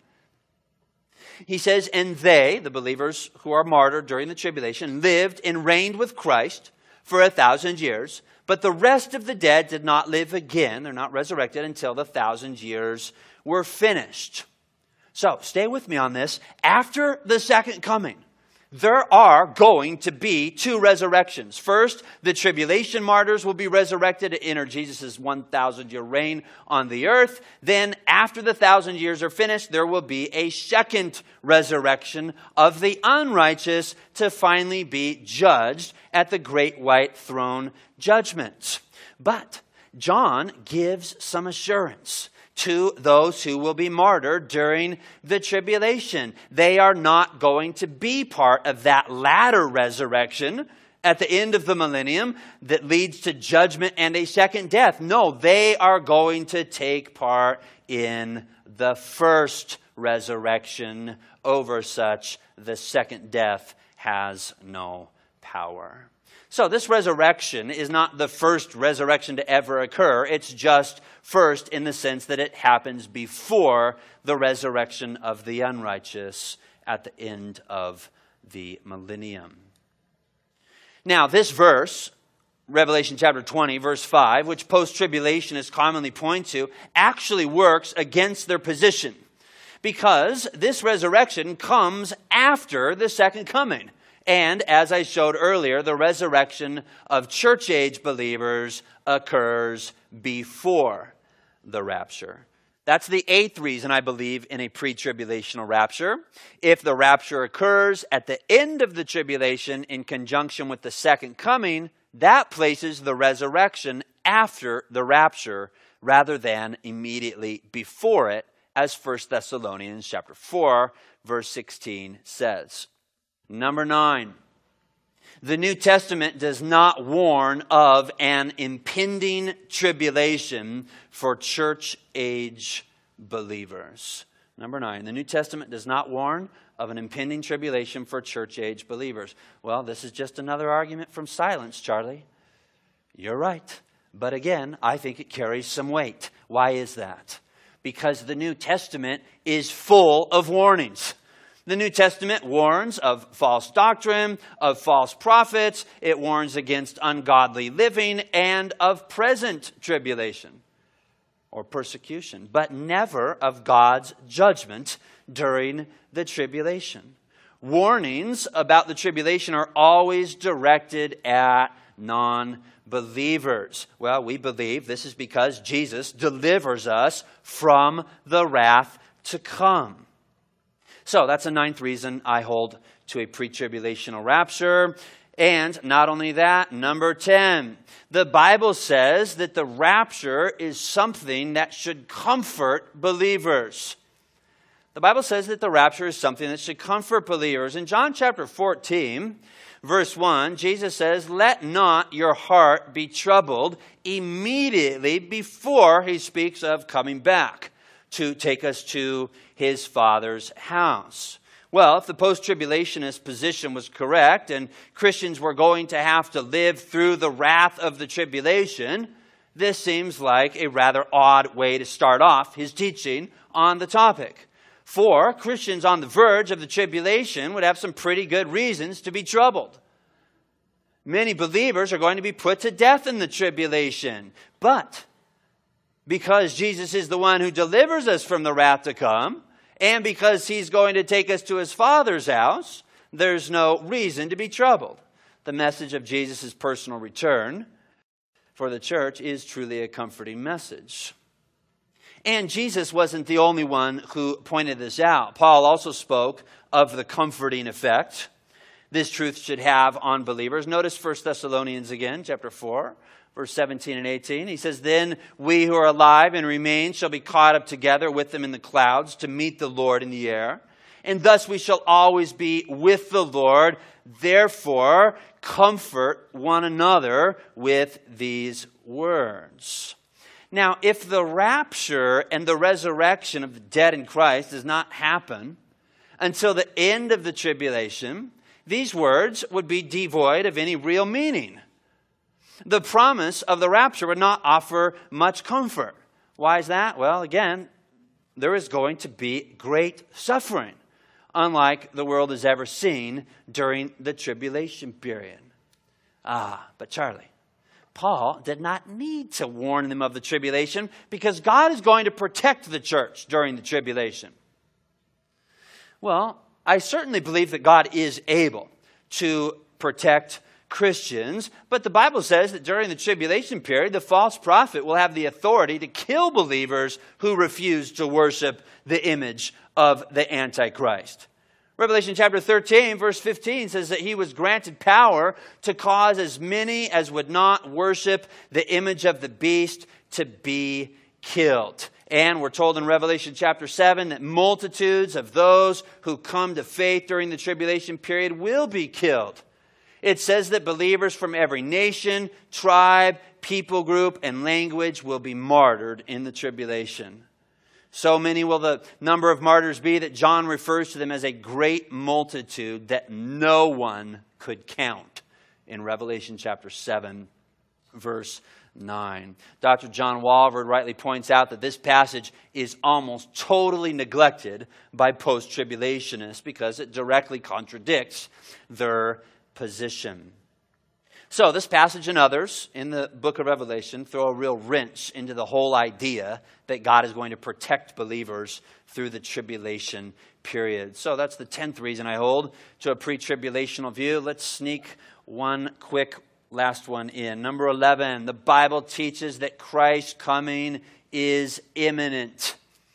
He says, "And they," the believers who are martyred during the tribulation, "lived and reigned with Christ for a thousand years. But the rest of the dead did not live again." They're not resurrected until the thousand years were finished. So, stay with me on this. After the second coming, There are going to be two resurrections. First, the tribulation martyrs will be resurrected to enter Jesus' one thousand year reign on the earth. Then, after the thousand years are finished, there will be a second resurrection of the unrighteous to finally be judged at the great white throne judgment. But John gives some assurance to those who will be martyred during the tribulation. They are not going to be part of that latter resurrection at the end of the millennium that leads to judgment and a second death. No, they are going to take part in the first resurrection. Over such, the second death has no power. So this resurrection is not the first resurrection to ever occur. It's just first in the sense that it happens before the resurrection of the unrighteous at the end of the millennium. Now, this verse, Revelation chapter twenty, verse five, which post-tribulationists commonly point to, actually works against their position, because this resurrection comes after the second coming. And, as I showed earlier, the resurrection of church-age believers occurs before the rapture. That's the eighth reason I believe in a pre-tribulational rapture. If the rapture occurs at the end of the tribulation in conjunction with the second coming, that places the resurrection after the rapture rather than immediately before it, as First Thessalonians chapter four, verse sixteen says. Number nine, the New Testament does not warn of an impending tribulation for church-age believers. Number nine, the New Testament does not warn of an impending tribulation for church-age believers. Well, this is just another argument from silence, Charlie. You're right. But again, I think it carries some weight. Why is that? Because the New Testament is full of warnings. The New Testament warns of false doctrine, of false prophets. It warns against ungodly living and of present tribulation or persecution, but never of God's judgment during the tribulation. Warnings about the tribulation are always directed at non-believers. Well, we believe this is because Jesus delivers us from the wrath to come. So that's a ninth reason I hold to a pre-tribulational rapture. And not only that, number ten, the Bible says that the rapture is something that should comfort believers. The Bible says that the rapture is something that should comfort believers. In John chapter fourteen, verse one, Jesus says, "Let not your heart be troubled," immediately before he speaks of coming back to take us to his Father's house. Well, if the post-tribulationist position was correct and Christians were going to have to live through the wrath of the tribulation, this seems like a rather odd way to start off his teaching on the topic. For Christians on the verge of the tribulation would have some pretty good reasons to be troubled. Many believers are going to be put to death in the tribulation, but because Jesus is the one who delivers us from the wrath to come, and because he's going to take us to his Father's house, there's no reason to be troubled. The message of Jesus' personal return for the church is truly a comforting message. And Jesus wasn't the only one who pointed this out. Paul also spoke of the comforting effect this truth should have on believers. Notice First Thessalonians again, chapter four. Verse seventeen and eighteen, he says, "Then we who are alive and remain shall be caught up together with them in the clouds to meet the Lord in the air. And thus we shall always be with the Lord. Therefore, comfort one another with these words." Now, if the rapture and the resurrection of the dead in Christ does not happen until the end of the tribulation, these words would be devoid of any real meaning. The promise of the rapture would not offer much comfort. Why is that? Well, again, there is going to be great suffering, unlike the world has ever seen during the tribulation period. Ah, but Charlie, Paul did not need to warn them of the tribulation because God is going to protect the church during the tribulation. Well, I certainly believe that God is able to protect Christians, but the Bible says that during the tribulation period, the false prophet will have the authority to kill believers who refuse to worship the image of the Antichrist. Revelation chapter thirteen, verse fifteen says that he was granted power to cause as many as would not worship the image of the beast to be killed. And we're told in Revelation chapter seven that multitudes of those who come to faith during the tribulation period will be killed. It says that believers from every nation, tribe, people group, and language will be martyred in the tribulation. So many will the number of martyrs be that John refers to them as a great multitude that no one could count in Revelation chapter seven, verse nine. Doctor John Walvoord rightly points out that this passage is almost totally neglected by post-tribulationists because it directly contradicts their position. So this passage and others in the book of Revelation throw a real wrench into the whole idea that God is going to protect believers through the tribulation period. So that's the tenth reason I hold to a pre-tribulational view. Let's sneak one quick last one in. Number eleven, the Bible teaches that Christ's coming is imminent.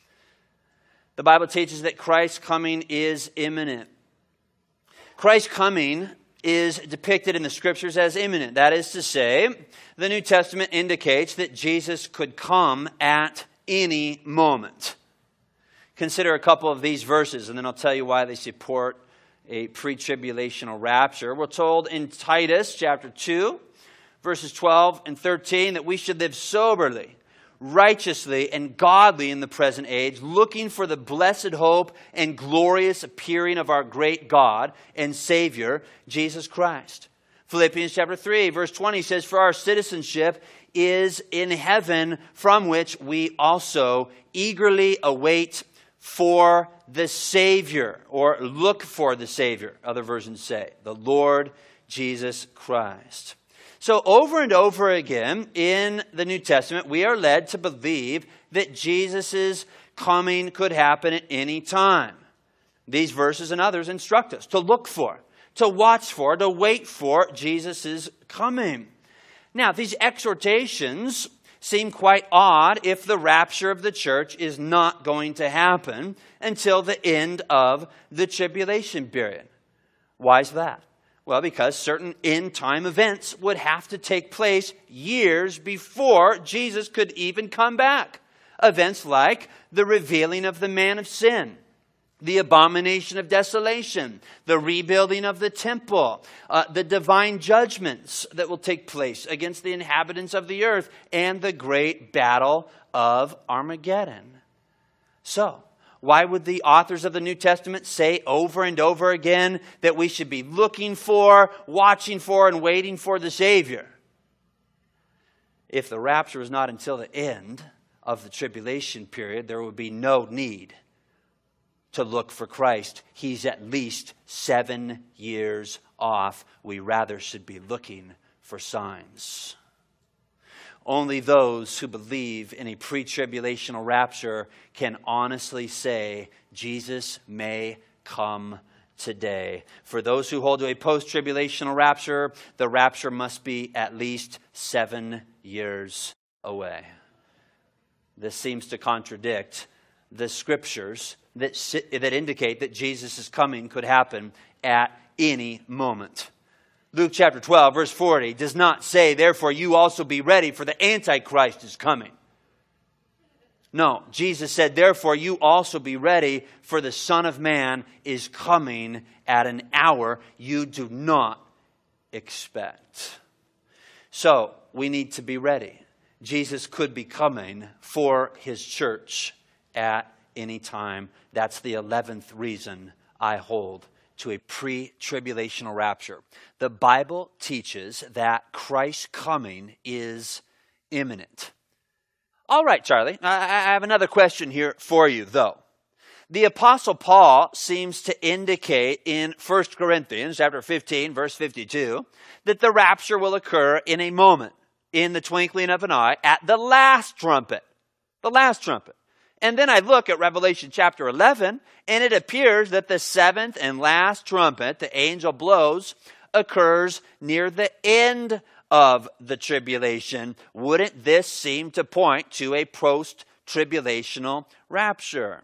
The Bible teaches that Christ's coming is imminent. Christ's coming is depicted in the Scriptures as imminent. That is to say, the New Testament indicates that Jesus could come at any moment. Consider a couple of these verses, and then I'll tell you why they support a pre-tribulational rapture. We're told in Titus chapter two, verses twelve and thirteen, that we should live soberly, righteously, and godly in the present age, looking for the blessed hope and glorious appearing of our great God and Savior, Jesus Christ. Philippians chapter three, verse twenty says, "For our citizenship is in heaven, from which we also eagerly await for the Savior," or look for the Savior, other versions say, the Lord Jesus Christ. So over and over again in the New Testament, we are led to believe that Jesus' coming could happen at any time. These verses and others instruct us to look for, to watch for, to wait for Jesus' coming. Now, these exhortations seem quite odd if the rapture of the church is not going to happen until the end of the tribulation period. Why is that? Well, because certain end-time events would have to take place years before Jesus could even come back. Events like the revealing of the man of sin, the abomination of desolation, the rebuilding of the temple, uh, the divine judgments that will take place against the inhabitants of the earth, and the great battle of Armageddon. So, why would the authors of the New Testament say over and over again that we should be looking for, watching for, and waiting for the Savior? If the rapture is not until the end of the tribulation period, there would be no need to look for Christ. He's at least seven years off. We rather should be looking for signs. Only those who believe in a pre-tribulational rapture can honestly say, Jesus may come today. For those who hold to a post-tribulational rapture, the rapture must be at least seven years away. This seems to contradict the Scriptures that, that indicate that Jesus' coming could happen at any moment. Luke chapter twelve, verse forty, does not say, therefore you also be ready, for the Antichrist is coming. No, Jesus said, therefore you also be ready, for the Son of Man is coming at an hour you do not expect. So, we need to be ready. Jesus could be coming for His church at any time. That's the eleventh reason I hold to a pre-tribulational rapture. The Bible teaches that Christ's coming is imminent. All right, Charlie, I have another question here for you, though. The Apostle Paul seems to indicate in First Corinthians chapter fifteen, verse fifty-two, that the rapture will occur in a moment, in the twinkling of an eye, at the last trumpet. The last trumpet. And then I look at Revelation chapter eleven, and it appears that the seventh and last trumpet, the angel blows, occurs near the end of the tribulation. Wouldn't this seem to point to a post-tribulational rapture?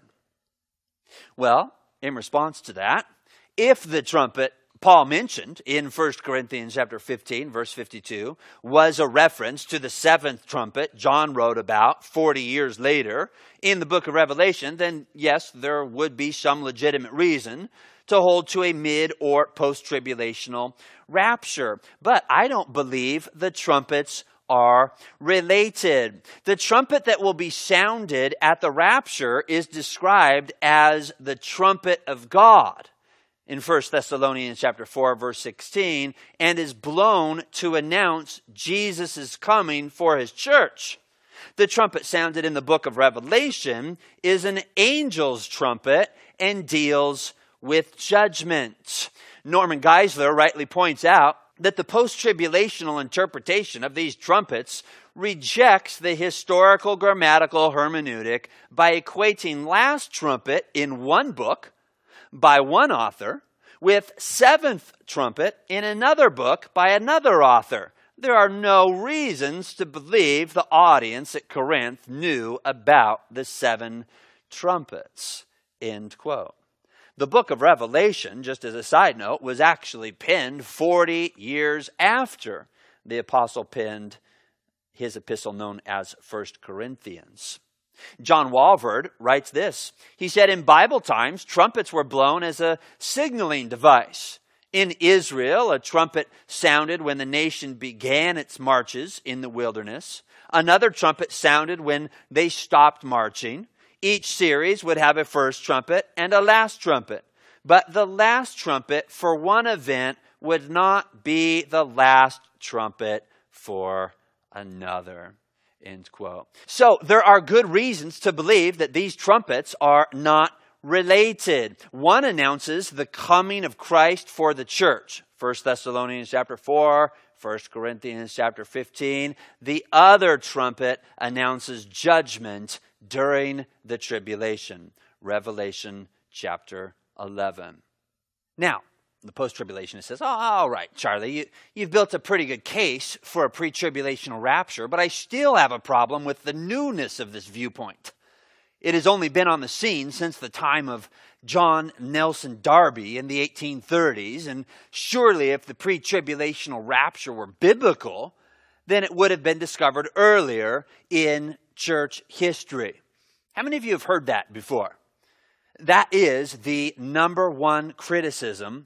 Well, in response to that, if the trumpet Paul mentioned in First Corinthians chapter fifteen, verse fifty-two, was a reference to the seventh trumpet John wrote about forty years later in the book of Revelation, then yes, there would be some legitimate reason to hold to a mid or post-tribulational rapture. But I don't believe the trumpets are related. The trumpet that will be sounded at the rapture is described as the trumpet of God in First Thessalonians chapter four, verse sixteen, and is blown to announce Jesus is coming for his church. The trumpet sounded in the book of Revelation is an angel's trumpet and deals with judgment. Norman Geisler rightly points out that the post-tribulational interpretation of these trumpets rejects the historical grammatical hermeneutic by equating last trumpet in one book by one author with seventh trumpet in another book by another author. There are no reasons to believe the audience at Corinth knew about the seven trumpets. End quote. The book of Revelation, just as a side note, was actually penned forty years after the apostle penned his epistle known as First Corinthians. John Walvoord writes this. He said, in Bible times, trumpets were blown as a signaling device. In Israel, a trumpet sounded when the nation began its marches in the wilderness. Another trumpet sounded when they stopped marching. Each series would have a first trumpet and a last trumpet. But the last trumpet for one event would not be the last trumpet for another. End quote. So there are good reasons to believe that these trumpets are not related. One announces the coming of Christ for the church. First Thessalonians chapter four, First Corinthians chapter fifteen. The other trumpet announces judgment during the tribulation. Revelation chapter eleven. Now, the post-tribulationist says, oh, all right, Charlie, you, you've built a pretty good case for a pre-tribulational rapture, but I still have a problem with the newness of this viewpoint. It has only been on the scene since the time of John Nelson Darby in the eighteen thirties, and surely if the pre-tribulational rapture were biblical, then it would have been discovered earlier in church history. How many of you have heard that before? That is the number one criticism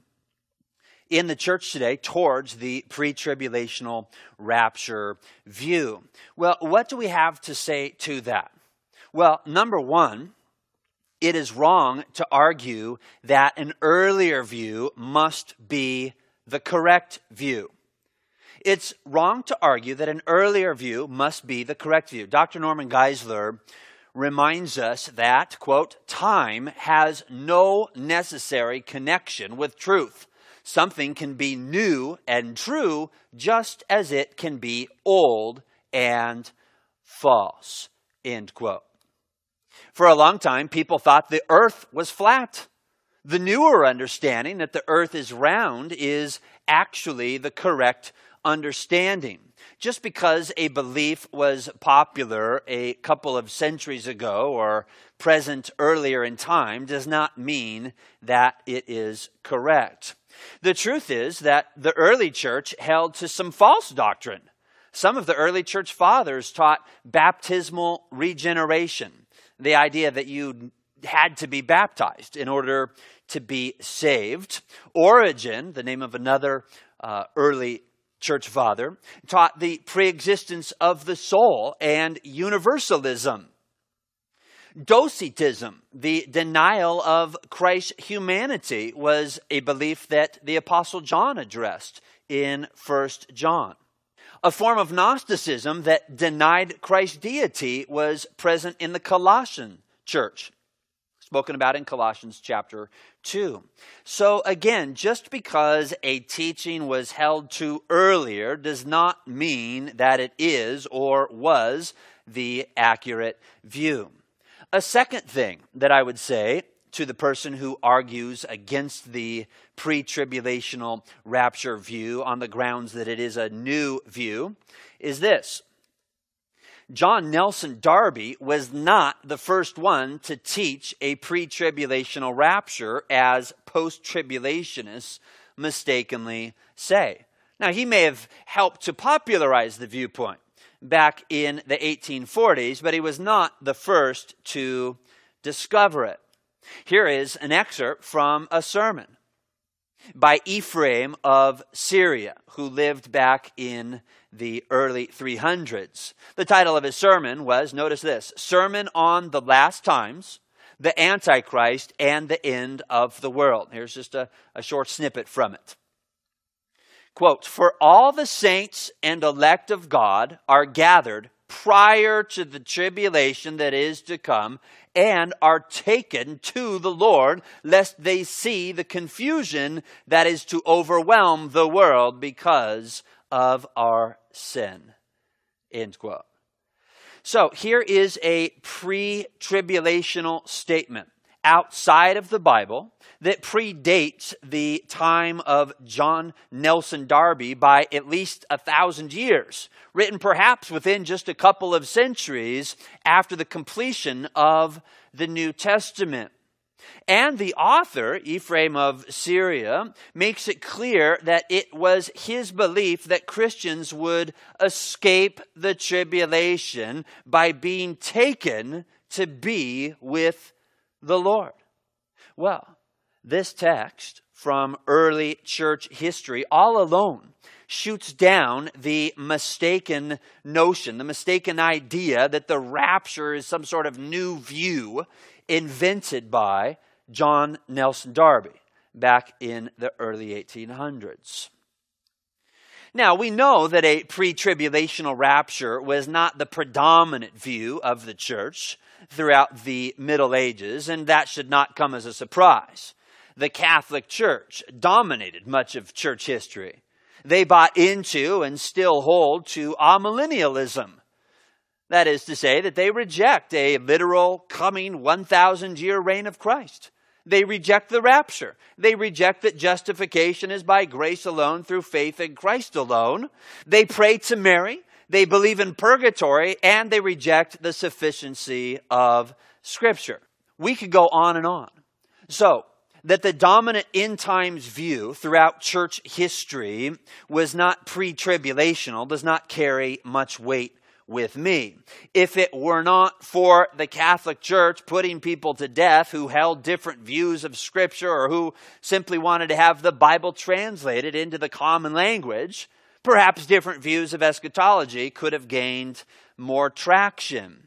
in the church today towards the pre-tribulational rapture view. Well, what do we have to say to that? Well, number one, it is wrong to argue that an earlier view must be the correct view. It's wrong to argue that an earlier view must be the correct view. Doctor Norman Geisler reminds us that, quote, time has no necessary connection with truth. Something can be new and true just as it can be old and false, end quote. For a long time, people thought the earth was flat. The newer understanding that the earth is round is actually the correct understanding. Just because a belief was popular a couple of centuries ago or present earlier in time does not mean that it is correct. The truth is that the early church held to some false doctrine. Some of the early church fathers taught baptismal regeneration, the idea that you had to be baptized in order to be saved. Origen, the name of another uh, early church father, taught the preexistence of the soul and universalism. Docetism, the denial of Christ's humanity, was a belief that the Apostle John addressed in First John. A form of Gnosticism that denied Christ's deity was present in the Colossian church, spoken about in Colossians chapter two. So again, just because a teaching was held to earlier does not mean that it is or was the accurate view. A second thing that I would say to the person who argues against the pre-tribulational rapture view on the grounds that it is a new view is this. John Nelson Darby was not the first one to teach a pre-tribulational rapture, as post-tribulationists mistakenly say. Now, he may have helped to popularize the viewpoint back in the eighteen forties, but he was not the first to discover it. Here is an excerpt from a sermon by Ephraim of Syria, who lived back in the early three hundreds. The title of his sermon was, notice this, Sermon on the Last Times, the Antichrist, and the End of the World. Here's just a, a short snippet from it. Quote, "For all the saints and elect of God are gathered prior to the tribulation that is to come, and are taken to the Lord, lest they see the confusion that is to overwhelm the world because of our sin." End quote. So here is a pre-tribulational statement outside of the Bible that predates the time of John Nelson Darby by at least a thousand years, written perhaps within just a couple of centuries after the completion of the New Testament. And the author, Ephraim of Syria, makes it clear that it was his belief that Christians would escape the tribulation by being taken to be with the Lord. Well, this text from early church history all alone shoots down the mistaken notion, the mistaken idea that the rapture is some sort of new view invented by John Nelson Darby back in the early eighteen hundreds. Now, we know that a pre-tribulational rapture was not the predominant view of the church throughout the Middle Ages, and that should not come as a surprise. The Catholic Church dominated much of church history. They bought into and still hold to amillennialism. That is to say that they reject a literal coming one thousand year reign of Christ. They reject the rapture. They reject that justification is by grace alone through faith in Christ alone. They pray to Mary. They believe in purgatory, and they reject the sufficiency of Scripture. We could go on and on. So, that the dominant end times view throughout church history was not pre-tribulational does not carry much weight with me. If it were not for the Catholic Church putting people to death who held different views of Scripture or who simply wanted to have the Bible translated into the common language, perhaps different views of eschatology could have gained more traction.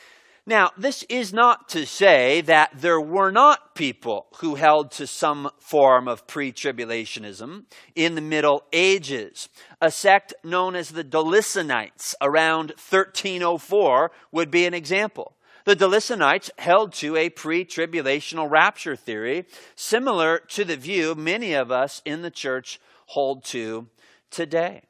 Now, this is not to say that there were not people who held to some form of pre-tribulationism in the Middle Ages. A sect known as the Dulcinites around thirteen oh four would be an example. The Dulcinites held to a pre-tribulational rapture theory similar to the view many of us in the church hold to today.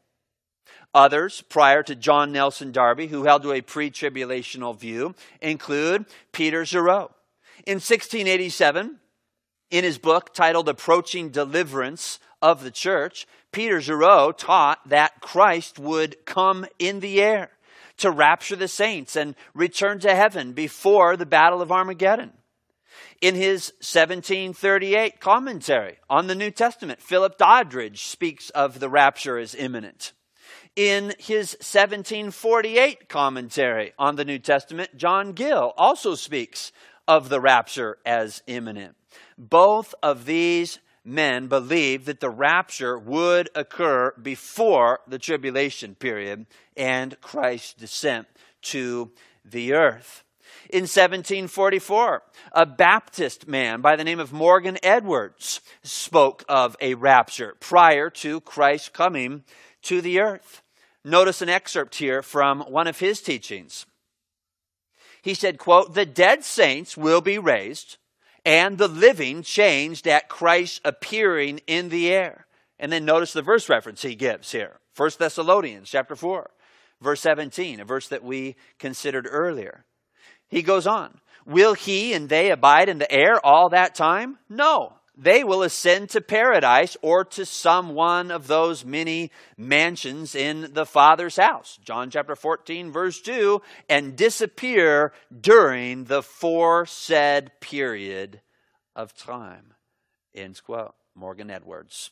Others, prior to John Nelson Darby, who held to a pre-tribulational view, include Peter Giroux. In sixteen eighty-seven, in his book titled Approaching Deliverance of the Church, Peter Giroux taught that Christ would come in the air to rapture the saints and return to heaven before the Battle of Armageddon. In his seventeen thirty-eight commentary on the New Testament, Philip Doddridge speaks of the rapture as imminent. In his seventeen forty-eight commentary on the New Testament, John Gill also speaks of the rapture as imminent. Both of these men believed that the rapture would occur before the tribulation period and Christ's descent to the earth. In seventeen forty-four, a Baptist man by the name of Morgan Edwards spoke of a rapture prior to Christ's coming to the earth. Notice an excerpt here from one of his teachings. He said, quote, "The dead saints will be raised and the living changed at Christ's appearing in the air." And then notice the verse reference he gives here. First Thessalonians chapter four, verse seventeen, a verse that we considered earlier. He goes on, Will he and they abide in the air all that time? No. They will ascend to paradise or to some one of those many mansions in the Father's house. John chapter fourteen, verse two, and disappear during the foresaid period of time. Ends quote. Morgan Edwards.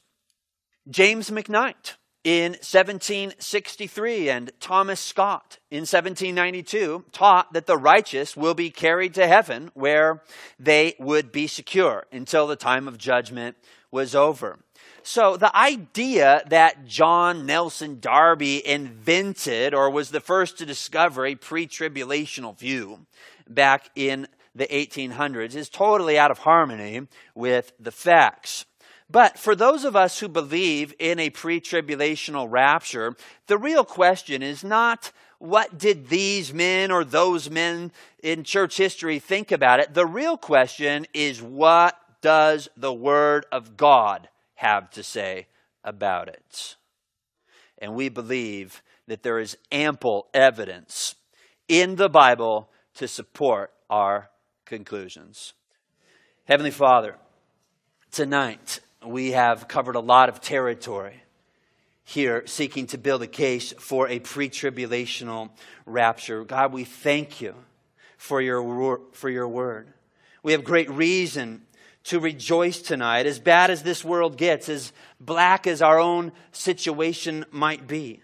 James McKnight in seventeen sixty-three and Thomas Scott in seventeen ninety-two taught that the righteous will be carried to heaven where they would be secure until the time of judgment was over. So the idea that John Nelson Darby invented or was the first to discover a pre-tribulational view back in the eighteen hundreds is totally out of harmony with the facts. But for those of us who believe in a pre-tribulational rapture, the real question is not what did these men or those men in church history think about it. The real question is what does the Word of God have to say about it? And we believe that there is ample evidence in the Bible to support our conclusions. Heavenly Father, tonight, we have covered a lot of territory here seeking to build a case for a pre-tribulational rapture. God, we thank you for your, for your word. We have great reason to rejoice tonight, as bad as this world gets, as black as our own situation might be,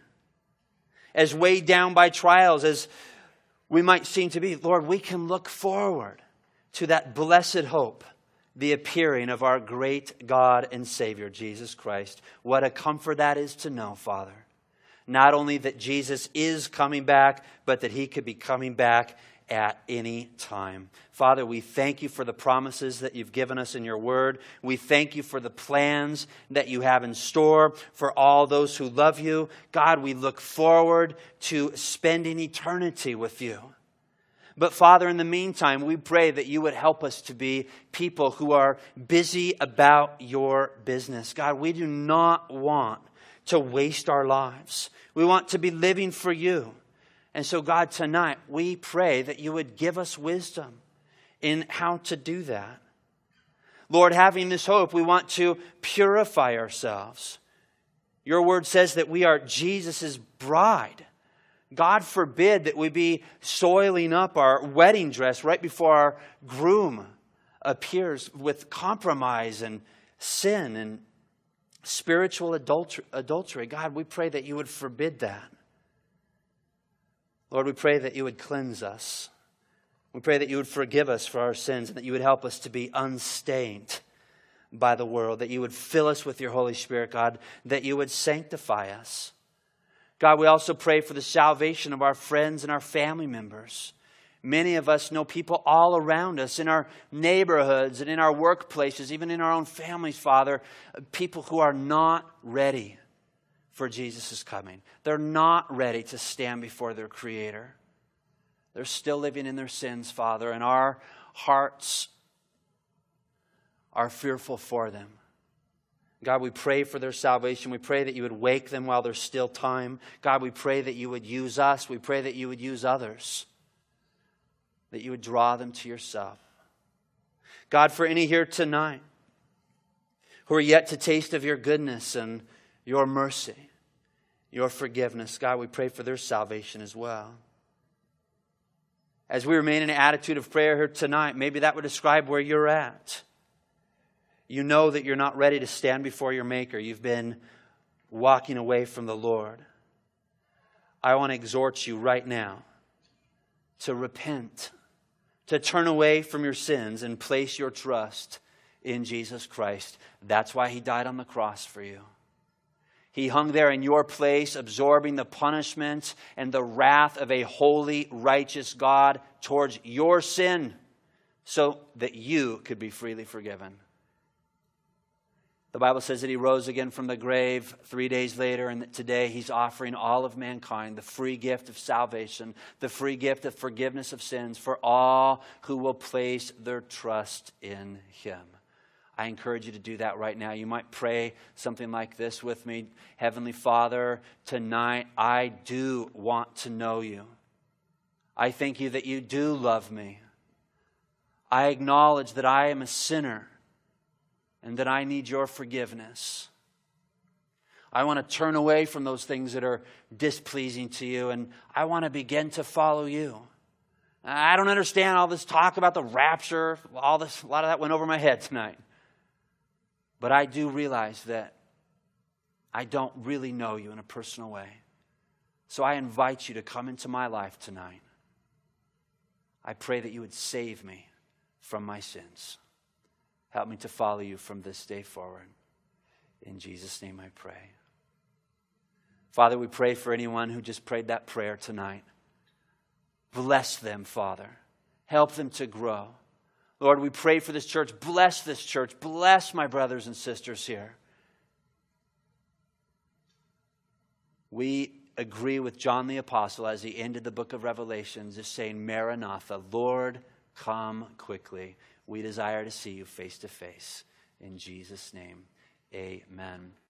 as weighed down by trials as we might seem to be. Lord, we can look forward to that blessed hope, the appearing of our great God and Savior, Jesus Christ. What a comfort that is to know, Father. Not only that Jesus is coming back, but that he could be coming back at any time. Father, we thank you for the promises that you've given us in your word. We thank you for the plans that you have in store for all those who love you. God, we look forward to spending eternity with you. But Father, in the meantime, we pray that you would help us to be people who are busy about your business. God, we do not want to waste our lives. We want to be living for you. And so, God, tonight, we pray that you would give us wisdom in how to do that. Lord, having this hope, we want to purify ourselves. Your word says that we are Jesus' bride. God forbid that we be soiling up our wedding dress right before our groom appears with compromise and sin and spiritual adultery. God, we pray that you would forbid that. Lord, we pray that you would cleanse us. We pray that you would forgive us for our sins and that you would help us to be unstained by the world, that you would fill us with your Holy Spirit, God, that you would sanctify us. God, we also pray for the salvation of our friends and our family members. Many of us know people all around us, in our neighborhoods and in our workplaces, even in our own families, Father, people who are not ready for Jesus' coming. They're not ready to stand before their Creator. They're still living in their sins, Father, and our hearts are fearful for them. God, we pray for their salvation. We pray that you would wake them while there's still time. God, we pray that you would use us. We pray that you would use others, that you would draw them to yourself. God, for any here tonight who are yet to taste of your goodness and your mercy, your forgiveness, God, we pray for their salvation as well. As we remain in an attitude of prayer here tonight, maybe that would describe where you're at. You know that you're not ready to stand before your Maker. You've been walking away from the Lord. I want to exhort you right now to repent, to turn away from your sins and place your trust in Jesus Christ. That's why He died on the cross for you. He hung there in your place, absorbing the punishment and the wrath of a holy, righteous God towards your sin so that you could be freely forgiven. The Bible says that He rose again from the grave three days later, and that today He's offering all of mankind the free gift of salvation, the free gift of forgiveness of sins for all who will place their trust in Him. I encourage you to do that right now. You might pray something like this with me. Heavenly Father, tonight I do want to know you. I thank you that you do love me. I acknowledge that I am a sinner and that I need your forgiveness. I want to turn away from those things that are displeasing to you, and I want to begin to follow you. I don't understand all this talk about the rapture. All this, a lot of that went over my head tonight. But I do realize that I don't really know you in a personal way. So I invite you to come into my life tonight. I pray that you would save me from my sins. Help me to follow you from this day forward. In Jesus' name I pray. Father, we pray for anyone who just prayed that prayer tonight. Bless them, Father. Help them to grow. Lord, we pray for this church. Bless this church. Bless my brothers and sisters here. We agree with John the Apostle as he ended the book of Revelation, just saying, Maranatha, Lord, come quickly. We desire to see you face to face. In Jesus' name, amen.